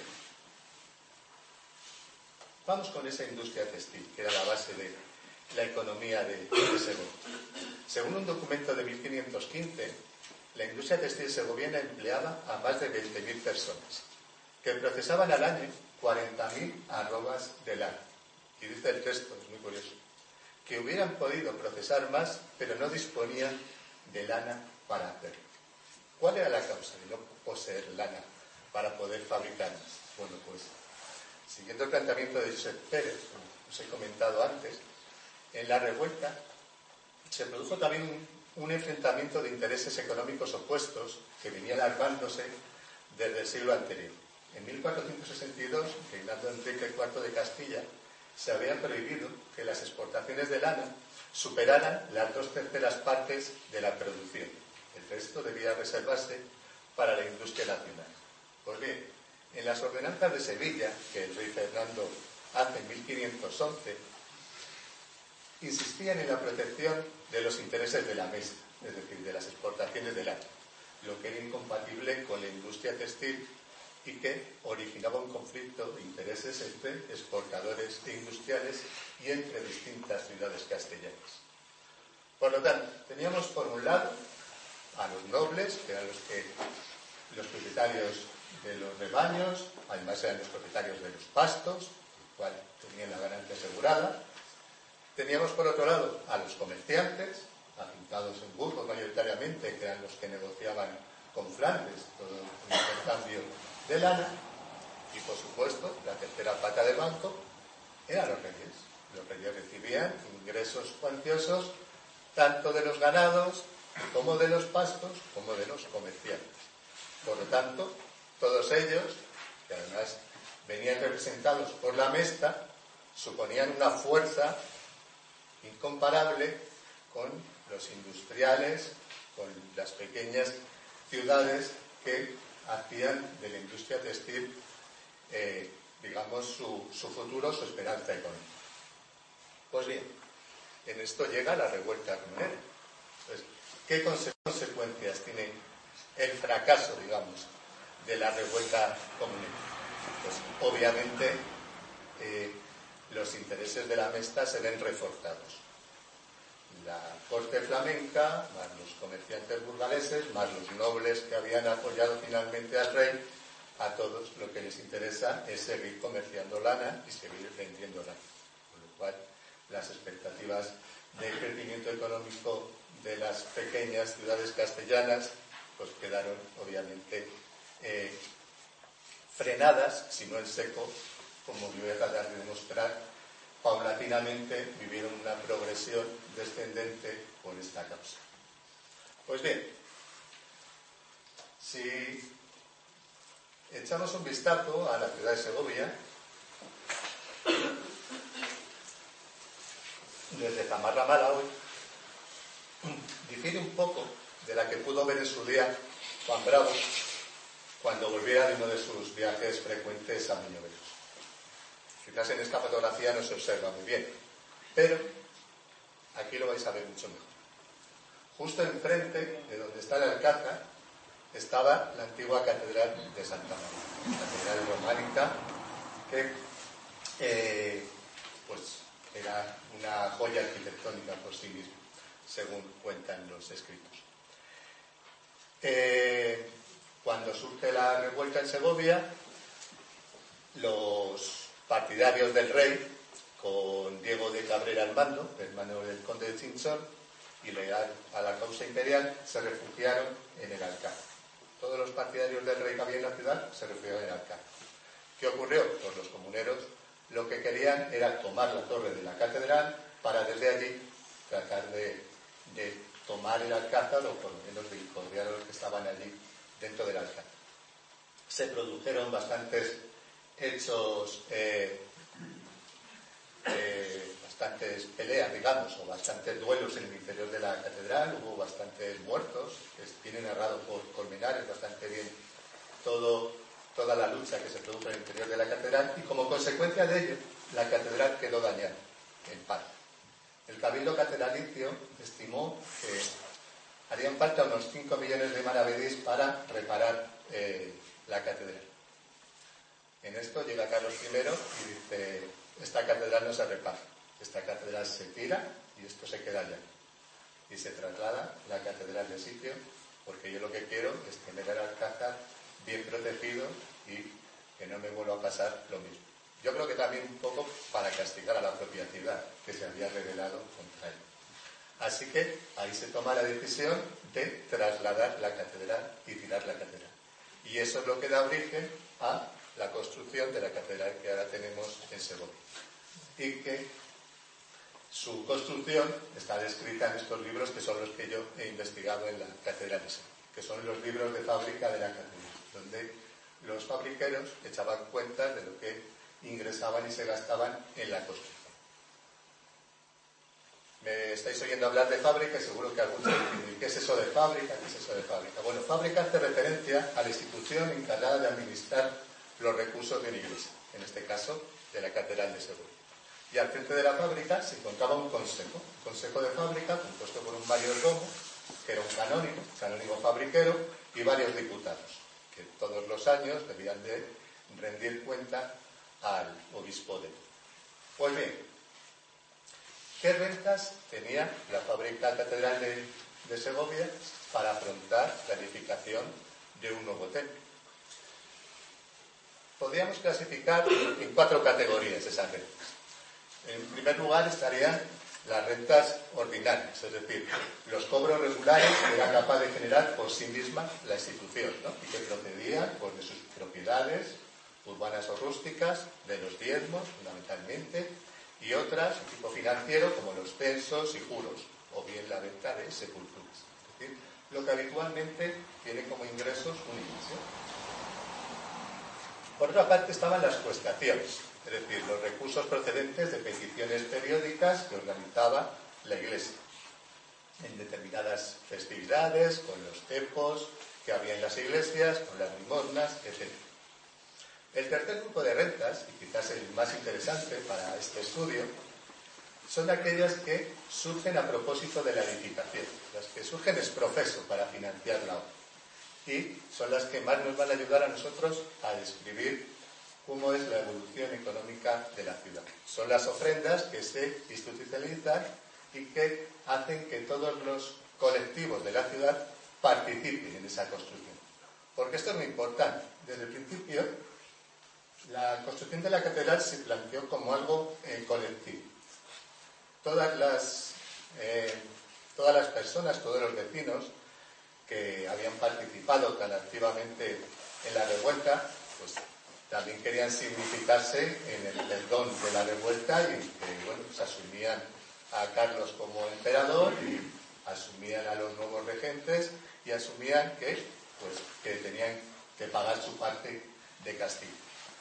vamos con esa industria textil, que era la base de la economía de Segovia. Según un documento de 1515, la industria textil segoviana empleaba a más de 20.000 personas, que procesaban al año 40.000 arrobas de lana. Y dice el texto, es muy curioso, que hubieran podido procesar más, pero no disponían de lana para hacerlo. ¿Cuál era la causa de no poseer lana para poder fabricar más? Bueno, pues, siguiendo el planteamiento de Josep Pérez, como os he comentado antes, en la revuelta se produjo también un enfrentamiento de intereses económicos opuestos que venían armándose desde el siglo anterior. En 1462, reinando Enrique IV de Castilla, se había prohibido que las exportaciones de lana superaran las 2/3 partes de la producción. El resto debía reservarse para la industria nacional. Pues bien, en las ordenanzas de Sevilla, que el rey Fernando hace en 1511, insistían en la protección de los intereses de la mesa, es decir, de las exportaciones de lana, lo que era incompatible con la industria textil y que originaba un conflicto de intereses entre exportadores e industriales y entre distintas ciudades castellanas. Por lo tanto, teníamos por un lado a los nobles, que eran los propietarios de los rebaños, además eran los propietarios de los pastos, el cual tenían la ganancia asegurada. Teníamos por otro lado a los comerciantes, asentados en Burgos mayoritariamente, que eran los que negociaban con Flandes todo el intercambio de lana, y por supuesto, la tercera pata del banco eran los reyes. Los reyes recibían ingresos cuantiosos tanto de los ganados, como de los pastos, como de los comerciantes. Por lo tanto, todos ellos, que además venían representados por la Mesta, suponían una fuerza incomparable con los industriales, con las pequeñas ciudades que hacían de la industria textil, digamos, su futuro, su esperanza económica. Pues bien, en esto llega la revuelta comunera. Entonces, ¿qué consecuencias tiene el fracaso, digamos, de la revuelta comunera? Pues obviamente los intereses de la Mesta se ven reforzados. La corte flamenca, más los comerciantes burgaleses, más los nobles que habían apoyado finalmente al rey, a todos lo que les interesa es seguir comerciando lana y seguir vendiendo lana. Con lo cual, las expectativas de crecimiento económico de las pequeñas ciudades castellanas pues quedaron obviamente frenadas, si no en seco, como voy a tratar de demostrar. Paulatinamente vivieron una progresión descendente por esta causa. Pues bien, si echamos un vistazo a la ciudad de Segovia, desde Zamarra a Malaui, difiere un poco de la que pudo ver en su día Juan Bravo cuando volviera de uno de sus viajes frecuentes a Muñoveros. Quizás en esta fotografía no se observa muy bien, pero aquí lo vais a ver mucho mejor. Justo enfrente de donde está el Alcázar estaba la antigua catedral de Santa María, catedral románica que pues era una joya arquitectónica por sí misma, según cuentan los escritos. Cuando surge la revuelta en Segovia, los partidarios del rey, con Diego de Cabrera al mando, hermano del conde de Chinchón, y leal a la causa imperial, se refugiaron en el Alcázar. Todos los partidarios del rey que había en la ciudad se refugiaron en el Alcázar. ¿Qué ocurrió? Pues los comuneros lo que querían era tomar la torre de la catedral para desde allí tratar de tomar el Alcázar, o por lo menos de incordiar a los que estaban allí dentro del Alcázar. Se produjeron bastantes hechos, bastantes peleas, digamos, o bastantes duelos en el interior de la catedral. Hubo bastantes muertos, que tiene narrado por Colmenares bastante bien toda la lucha que se produjo en el interior de la catedral, y como consecuencia de ello, la catedral quedó dañada en parte. El Cabildo Catedralicio estimó que harían falta unos 5 millones de maravedís para reparar la catedral. En esto llega Carlos I y dice: esta catedral no se repara, esta catedral se tira y esto se queda allá. Y se traslada la catedral de sitio, porque yo lo que quiero es tener el Alcázar bien protegido y que no me vuelva a pasar lo mismo. Yo creo que también un poco para castigar a la propia ciudad que se había rebelado contra él. Así que ahí se toma la decisión de trasladar la catedral y tirar la catedral. Y eso es lo que da origen a la construcción de la catedral que ahora tenemos en Segovia. Y que su construcción está descrita en estos libros, que son los que yo he investigado en la catedral de Segovia, que son los libros de fábrica de la catedral, donde los fabriqueros echaban cuentas de lo que ingresaban y se gastaban en la construcción. Me estáis oyendo hablar de fábrica y seguro que algunos dicen: ¿qué es eso de fábrica? ¿Qué es eso de fábrica? Bueno, fábrica hace referencia a la institución encargada de administrar los recursos de una iglesia, en este caso de la catedral de Segovia. Y al frente de la fábrica se encontraba un consejo de fábrica compuesto por un mayordomo, que era un canónigo fabriquero, y varios diputados, que todos los años debían de rendir cuenta al obispo de. Pues bien, ¿qué rentas tenía la fábrica catedral de Segovia para afrontar la edificación de un nuevo templo? Podríamos clasificar en 4 categorías esas rentas. En primer lugar estarían las rentas ordinarias, es decir, los cobros regulares que era capaz de generar por sí misma la institución, ¿no? Y que procedían pues, de sus propiedades urbanas o rústicas, de los diezmos fundamentalmente, y otras de tipo financiero como los censos y juros, o bien la venta de sepulturas. Es decir, lo que habitualmente tiene como ingresos un inicio. Por otra parte estaban las cuestaciones, es decir, los recursos procedentes de peticiones periódicas que organizaba la Iglesia en determinadas festividades, con los cepos que había en las iglesias, con las limosnas, etc. El tercer grupo de rentas, y quizás el más interesante para este estudio, son aquellas que surgen a propósito de la edificación, las que surgen ex professo para financiar la obra. Y son las que más nos van a ayudar a nosotros a describir cómo es la evolución económica de la ciudad. Son las ofrendas que se institucionalizan y que hacen que todos los colectivos de la ciudad participen en esa construcción. Porque esto es muy importante. Desde el principio, la construcción de la catedral se planteó como algo colectivo. Todas las personas, todos los vecinos que habían participado tan activamente en la revuelta, pues también querían significarse en el don de la revuelta y que, bueno, pues asumían a Carlos como emperador y asumían a los nuevos regentes y asumían que tenían que pagar su parte de castigo.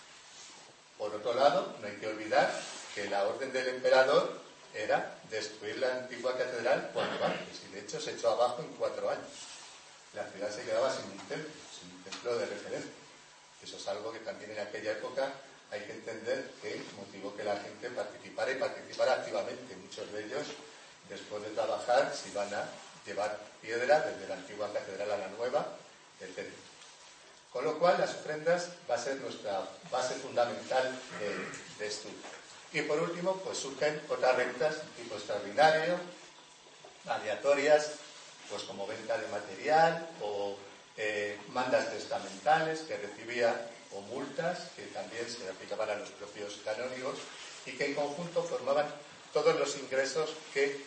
Por otro lado, no hay que olvidar que la orden del emperador era destruir la antigua catedral cuanto antes, y de hecho se echó abajo en 4 años. La ciudad se quedaba sin un templo de referencia. Eso es algo que también en aquella época hay que entender que motivó que la gente participara y participara activamente. Muchos de ellos, después de trabajar, se iban a llevar piedra desde la antigua catedral a la nueva, etc. Con lo cual, las ofrendas va a ser nuestra base fundamental de estudio. Y por último, pues surgen otras rentas de tipo extraordinario, aleatorias, pues como venta de material o mandas testamentales que recibía o multas que también se aplicaban a los propios canónigos y que en conjunto formaban todos los ingresos que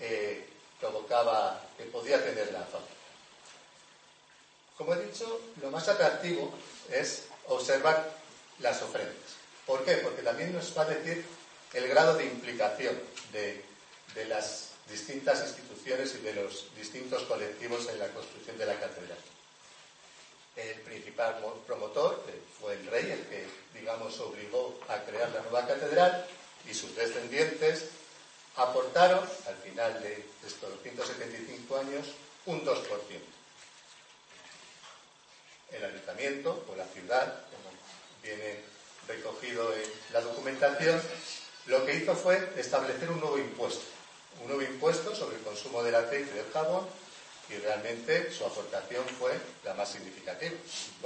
podía tener la fábrica. Como he dicho, lo más atractivo es observar las ofrendas. ¿Por qué? Porque también nos va a decir el grado de implicación de las distintas instituciones y de los distintos colectivos en la construcción de la catedral. El principal promotor fue el rey, el que, digamos, obligó a crear la nueva catedral, y sus descendientes aportaron, al final de estos 175 años, un 2%. El ayuntamiento, o la ciudad, como viene recogido en la documentación, lo que hizo fue establecer un nuevo impuesto sobre el consumo del aceite y del jabón, y realmente su aportación fue la más significativa,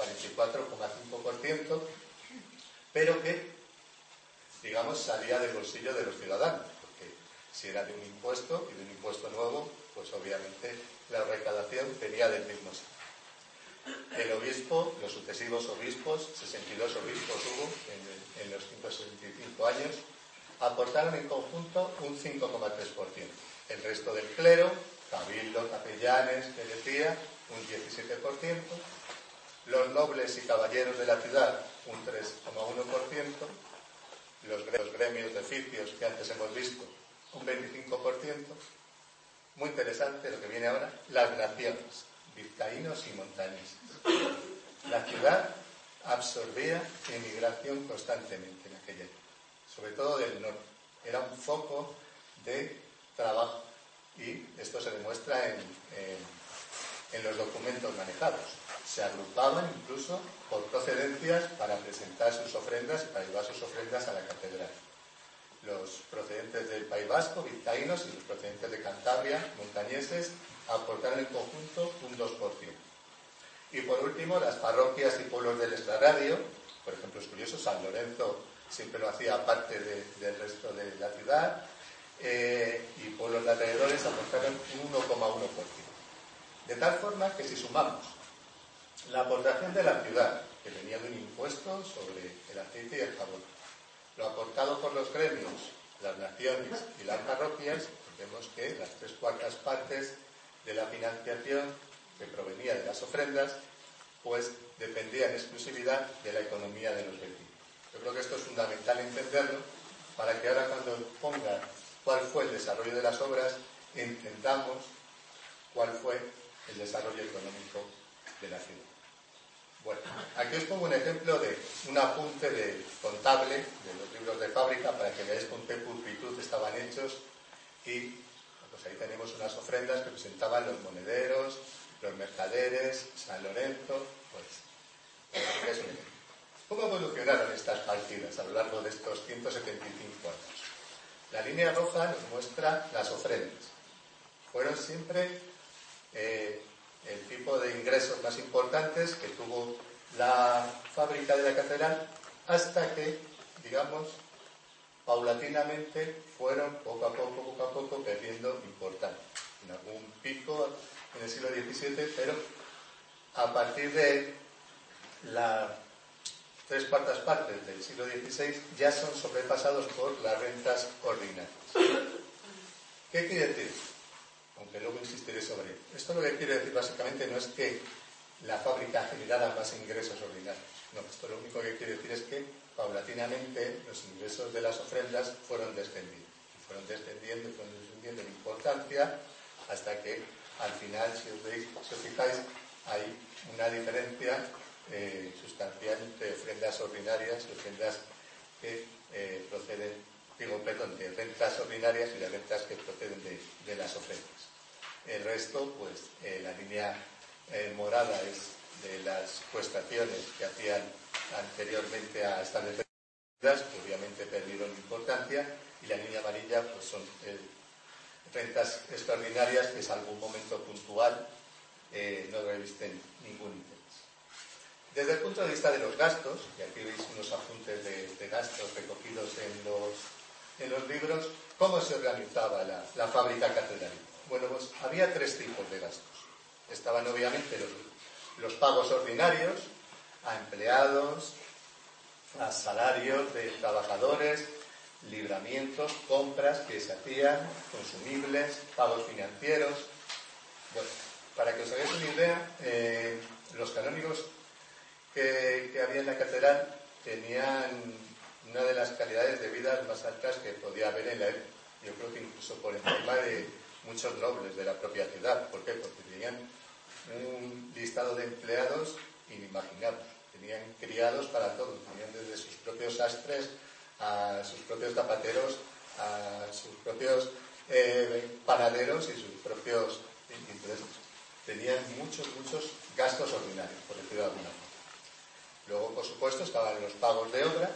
44,5%, pero que, digamos, salía del bolsillo de los ciudadanos, porque si era de un impuesto y de un impuesto nuevo, pues obviamente la recaudación venía del mismo sitio. El obispo, los sucesivos obispos, 62 obispos hubo en los 165 años, aportaron en conjunto un 5,3%. El resto del clero, cabildo, capellanes, que decía, un 17%. Los nobles y caballeros de la ciudad, un 3,1%. Los gremios de oficios que antes hemos visto, un 25%. Muy interesante lo que viene ahora, las naciones, vizcaínos y montañeses. La ciudad absorbía emigración constantemente en aquella época, sobre todo del norte. Era un foco de trabajo y esto se demuestra en los documentos manejados. Se agrupaban incluso por procedencias para presentar sus ofrendas y para llevar sus ofrendas a la catedral. Los procedentes del País Vasco, vizcaínos, y los procedentes de Cantabria, montañeses, aportaron en conjunto un 2%. Y por último, las parroquias y pueblos del extrarradio, por ejemplo, es curioso, San Lorenzo siempre lo hacía parte del resto de la ciudad, y pueblos de alrededores aportaron un 1,1%. De tal forma que si sumamos la aportación de la ciudad, que venía de un impuesto sobre el aceite y el jabón, lo aportado por los gremios las naciones y las parroquias, vemos que las 3/4 partes de la financiación que provenía de las ofrendas, pues dependía en exclusividad de la economía de los vecinos. Yo creo que esto es fundamental entenderlo para que ahora cuando ponga cuál fue el desarrollo de las obras, entendamos cuál fue el desarrollo económico de la ciudad. Bueno, aquí os pongo un ejemplo de un apunte de contable de los libros de fábrica para que veáis con qué pulcritud estaban hechos y pues ahí tenemos unas ofrendas que presentaban los monederos, los mercaderes, San Lorenzo, pues es un ejemplo. ¿Cómo evolucionaron estas partidas a lo largo de estos 175 años? La línea roja nos muestra las ofrendas. Fueron siempre el tipo de ingresos más importantes que tuvo la fábrica de la catedral hasta que, digamos, paulatinamente fueron poco a poco perdiendo importancia. En algún pico en el siglo XVII, pero a partir de las 3/4 partes del siglo XVI ya son sobrepasados por las rentas ordinarias. ¿Qué quiere decir? Aunque luego insistiré sobre ello. Esto lo que quiere decir básicamente no es que la fábrica generara más ingresos ordinarios. No, esto lo único que quiere decir es que paulatinamente los ingresos de las ofrendas fueron descendiendo. Fueron descendiendo en importancia hasta que al final, si os fijáis, hay una diferencia sustancial entre ofrendas ordinarias y ofrendas que proceden, de rentas ordinarias y de rentas que proceden de las ofrendas. El resto, pues la línea morada es de las prestaciones que hacían anteriormente a establecer, que obviamente perdieron importancia, y la línea amarilla pues son rentas extraordinarias que, salvo un momento puntual, no revisten ningún interés. Desde el punto de vista de los gastos, y aquí veis unos apuntes de gastos recogidos en los libros, ¿cómo se organizaba la fábrica catedral? Bueno, pues había 3 tipos de gastos. Estaban obviamente los pagos ordinarios a empleados, a salarios de trabajadores, libramientos, compras que se hacían, consumibles, pagos financieros. Bueno, para que os hagáis una idea, los canónigos que había en la catedral tenían una de las calidades de vida más altas que podía haber en la época. Yo creo que incluso por encima de muchos nobles de la propia ciudad. ¿Por qué? Porque tenían un listado de empleados inimaginables. Tenían criados para todo. Tenían desde sus propios sastres a sus propios zapateros, a sus propios panaderos y sus propios... Entonces, tenían muchos gastos ordinarios, por decirlo de alguna forma. Luego, por supuesto, estaban los pagos de obra,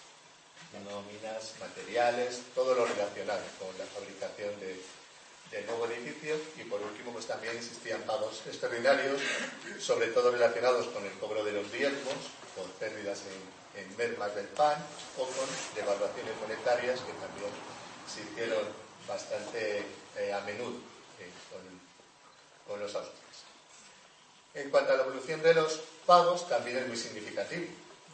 nóminas, materiales, todo lo relacionado con la fabricación del nuevo edificio, y por último pues también existían pagos extraordinarios, sobre todo relacionados con el cobro de los diezmos, con pérdidas en mermas del pan o con devaluaciones monetarias que también se hicieron bastante a menudo con los austrias. En cuanto a la evolución de los pagos, también es muy significativo.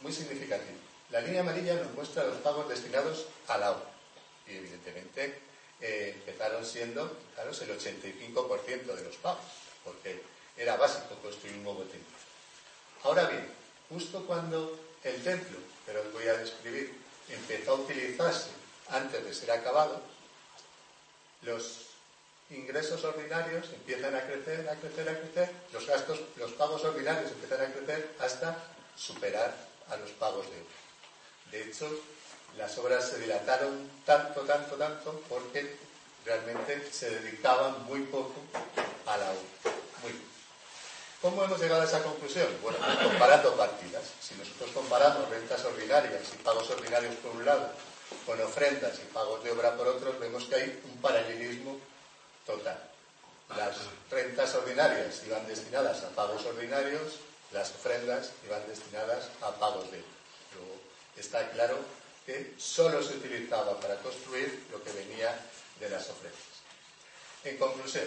La línea amarilla nos muestra los pagos destinados a la obra. Y evidentemente empezaron siendo, fijaros, el 85% de los pagos, porque era básico construir un nuevo templo. Ahora bien, justo cuando el templo, pero os voy a describir, empezó a utilizarse antes de ser acabado, los ingresos ordinarios empiezan a crecer, los pagos ordinarios empiezan a crecer hasta superar a los pagos de obra. De hecho, las obras se dilataron tanto, porque realmente se dedicaban muy poco a la obra. Muy poco. ¿Cómo hemos llegado a esa conclusión? Bueno, pues comparando partidas. Si nosotros comparamos rentas ordinarias y pagos ordinarios por un lado, con ofrendas y pagos de obra por otro, vemos que hay un paralelismo total. Las rentas ordinarias iban destinadas a pagos ordinarios, las ofrendas iban destinadas a pagos de obra. Luego está claro que solo se utilizaba para construir lo que venía de las ofrendas. En conclusión,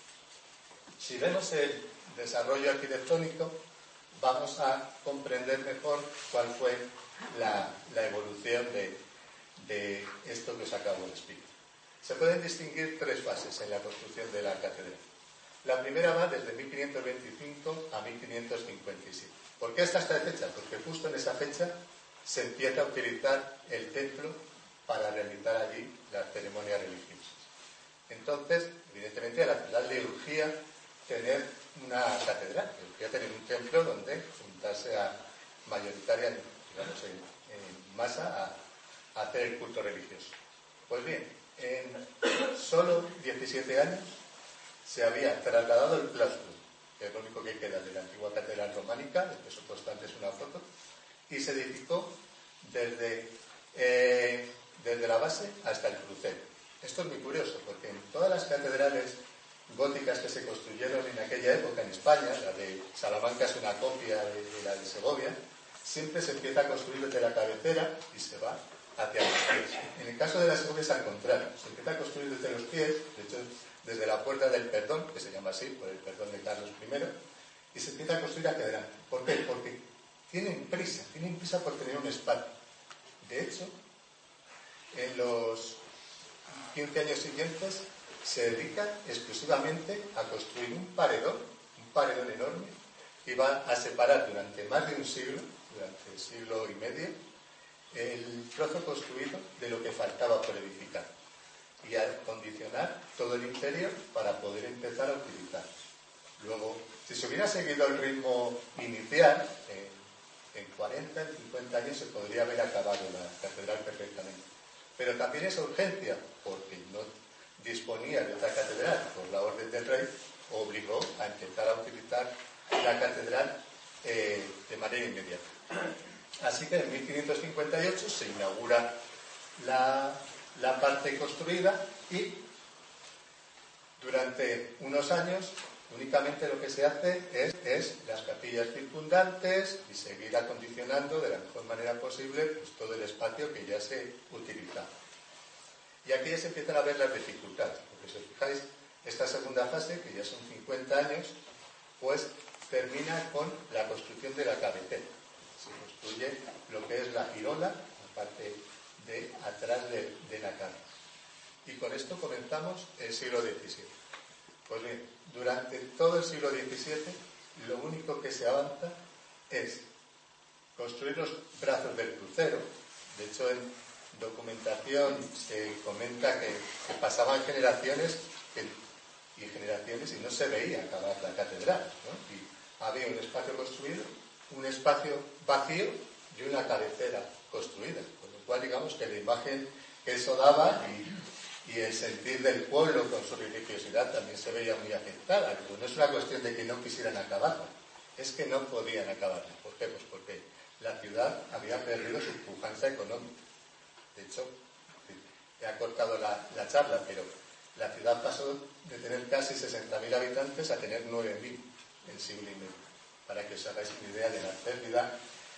si vemos el desarrollo arquitectónico, vamos a comprender mejor cuál fue la evolución de esto que os acabo de explicar. Se pueden distinguir 3 fases en la construcción de la catedral. La primera va desde 1525 a 1557. ¿Por qué hasta esta fecha? Porque justo en esa fecha se empieza a utilizar el templo para realizar allí las ceremonias religiosas. Entonces, evidentemente, a la ciudad le urgía tener una catedral, le urgía tener un templo donde juntarse mayoritariamente, digamos, en masa a hacer el culto religioso. Pues bien, en solo 17 años se había trasladado el claustro, que es lo único que queda de la antigua catedral románica, el que supuesto antes una foto, y se edificó desde la base hasta el crucero. Esto es muy curioso, porque en todas las catedrales góticas que se construyeron en aquella época en España, la de Salamanca es una copia de la de Segovia, siempre se empieza a construir desde la cabecera y se va hacia los pies. En el caso de la Segovia es al contrario, se empieza a construir desde los pies, de hecho desde la Puerta del Perdón, que se llama así por el perdón de Carlos I, y se empieza a construir hacia adelante. ¿Por qué? Porque tienen prisa por tener un espacio. De hecho, en los 15 años siguientes se dedican exclusivamente a construir un paredón enorme, que va a separar durante más de un siglo, durante siglo y medio, el trozo construido de lo que faltaba por edificar y a condicionar todo el interior para poder empezar a utilizar. Luego, si se hubiera seguido el ritmo inicial, en 40, en 50 años se podría haber acabado la catedral perfectamente. Pero también esa urgencia, porque no disponía de otra catedral por la orden del rey, obligó a empezar a utilizar la catedral de manera inmediata. Así que en 1558 se inaugura la parte construida y durante unos años únicamente lo que se hace es las capillas circundantes y seguir acondicionando de la mejor manera posible pues, todo el espacio que ya se utiliza. Y aquí ya se empiezan a ver las dificultades, porque si os fijáis, esta segunda fase, que ya son 50 años, pues termina con la construcción de la cabecera. Se construye lo que es la girola, la parte de atrás de la cama. Y con esto comenzamos el siglo XVII. Pues bien, durante todo el siglo XVII, lo único que se avanza es construir los brazos del crucero. De hecho, en documentación se comenta que pasaban generaciones y no se veía acabar la catedral, ¿no? Y había un espacio construido, un espacio vacío y una cabecera construida, con lo cual digamos que la imagen que eso daba y el sentir del pueblo con su religiosidad también se veía muy afectada. Pero no es una cuestión de que no quisieran acabarla, es que no podían acabarla. ¿Por qué? Pues porque la ciudad había perdido su pujanza económica. De hecho, he acortado la charla, pero la ciudad pasó de tener casi 60.000 habitantes a tener 9.000 en siglo y medio, para que os hagáis una idea de la pérdida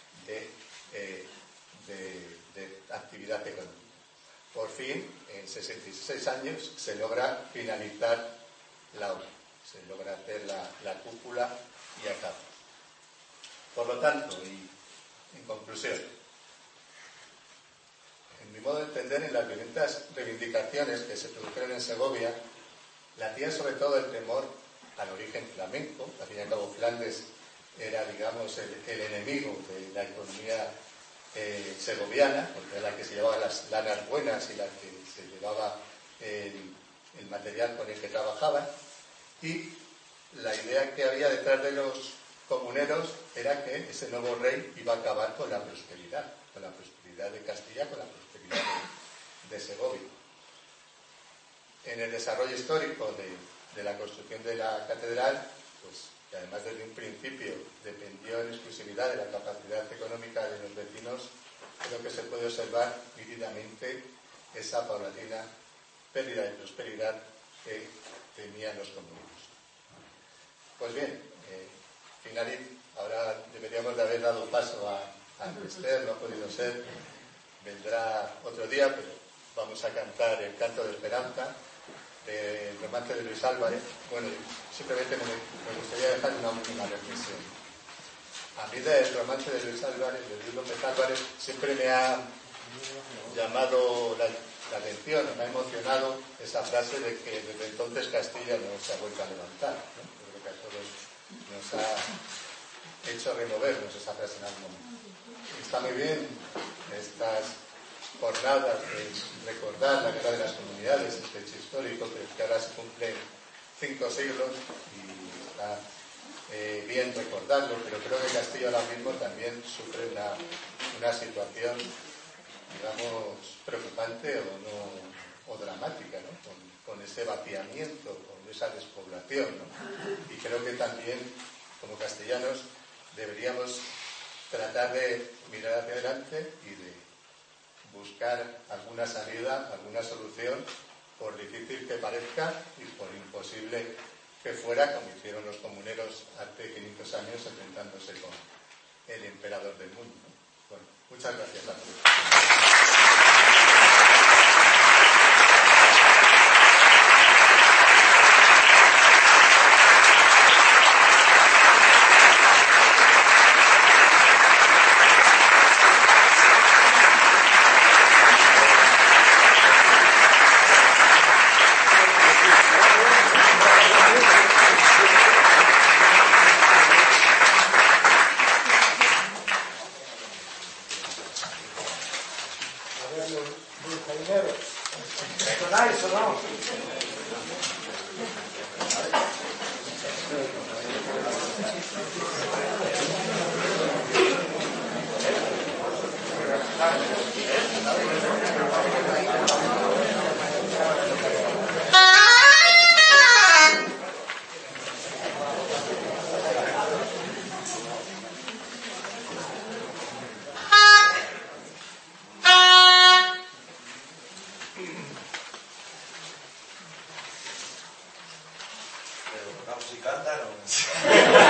de actividad económica. Por fin, en 66 años, se logra finalizar la obra, se logra hacer la cúpula y acaba. Por lo tanto, y en conclusión, en mi modo de entender, en las violentas reivindicaciones que se produjeron en Segovia, latía sobre todo el temor al origen flamenco. Al fin y al cabo, Flandes era, digamos, el enemigo de la economía segoviana, porque era la que se llevaba las lanas buenas y la que se llevaba el material con el que trabajaban. Y la idea que había detrás de los comuneros era que ese nuevo rey iba a acabar con la prosperidad de Castilla, con la prosperidad de Segovia. En el desarrollo histórico de la construcción de la catedral, pues, que además desde un principio dependió en exclusividad de la capacidad económica de los vecinos, creo que se puede observar vívidamente esa paulatina pérdida de prosperidad que tenían los comuneros. Pues bien, ahora deberíamos de haber dado paso a Esther, no ha podido ser, vendrá otro día, pero vamos a cantar el canto de esperanza del romance de Luis Álvarez. Bueno, simplemente me gustaría dejar una última reflexión. A mí del romance de Luis Álvarez, de Luis López Álvarez, siempre me ha llamado la atención, me ha emocionado esa frase de que desde entonces Castilla no se ha vuelto a levantar, ¿no? Yo creo que a todos nos ha hecho removernos esa frase en algún momento. Está muy bien estas jornadas de recordar la guerra de las comunidades, este hecho histórico que ahora se cumple 5 siglos y está bien recordarlo, pero creo que Castilla ahora mismo también sufre una situación, digamos, preocupante o dramática, ¿no? Con ese vaciamiento, con esa despoblación, ¿no? Y creo que también, como castellanos, deberíamos tratar de mirar hacia adelante y de buscar alguna salida, alguna solución, por difícil que parezca y por imposible que fuera, como hicieron los comuneros hace 500 años enfrentándose con el emperador del mundo. Bueno, muchas gracias a todos. Vamos y cantan o...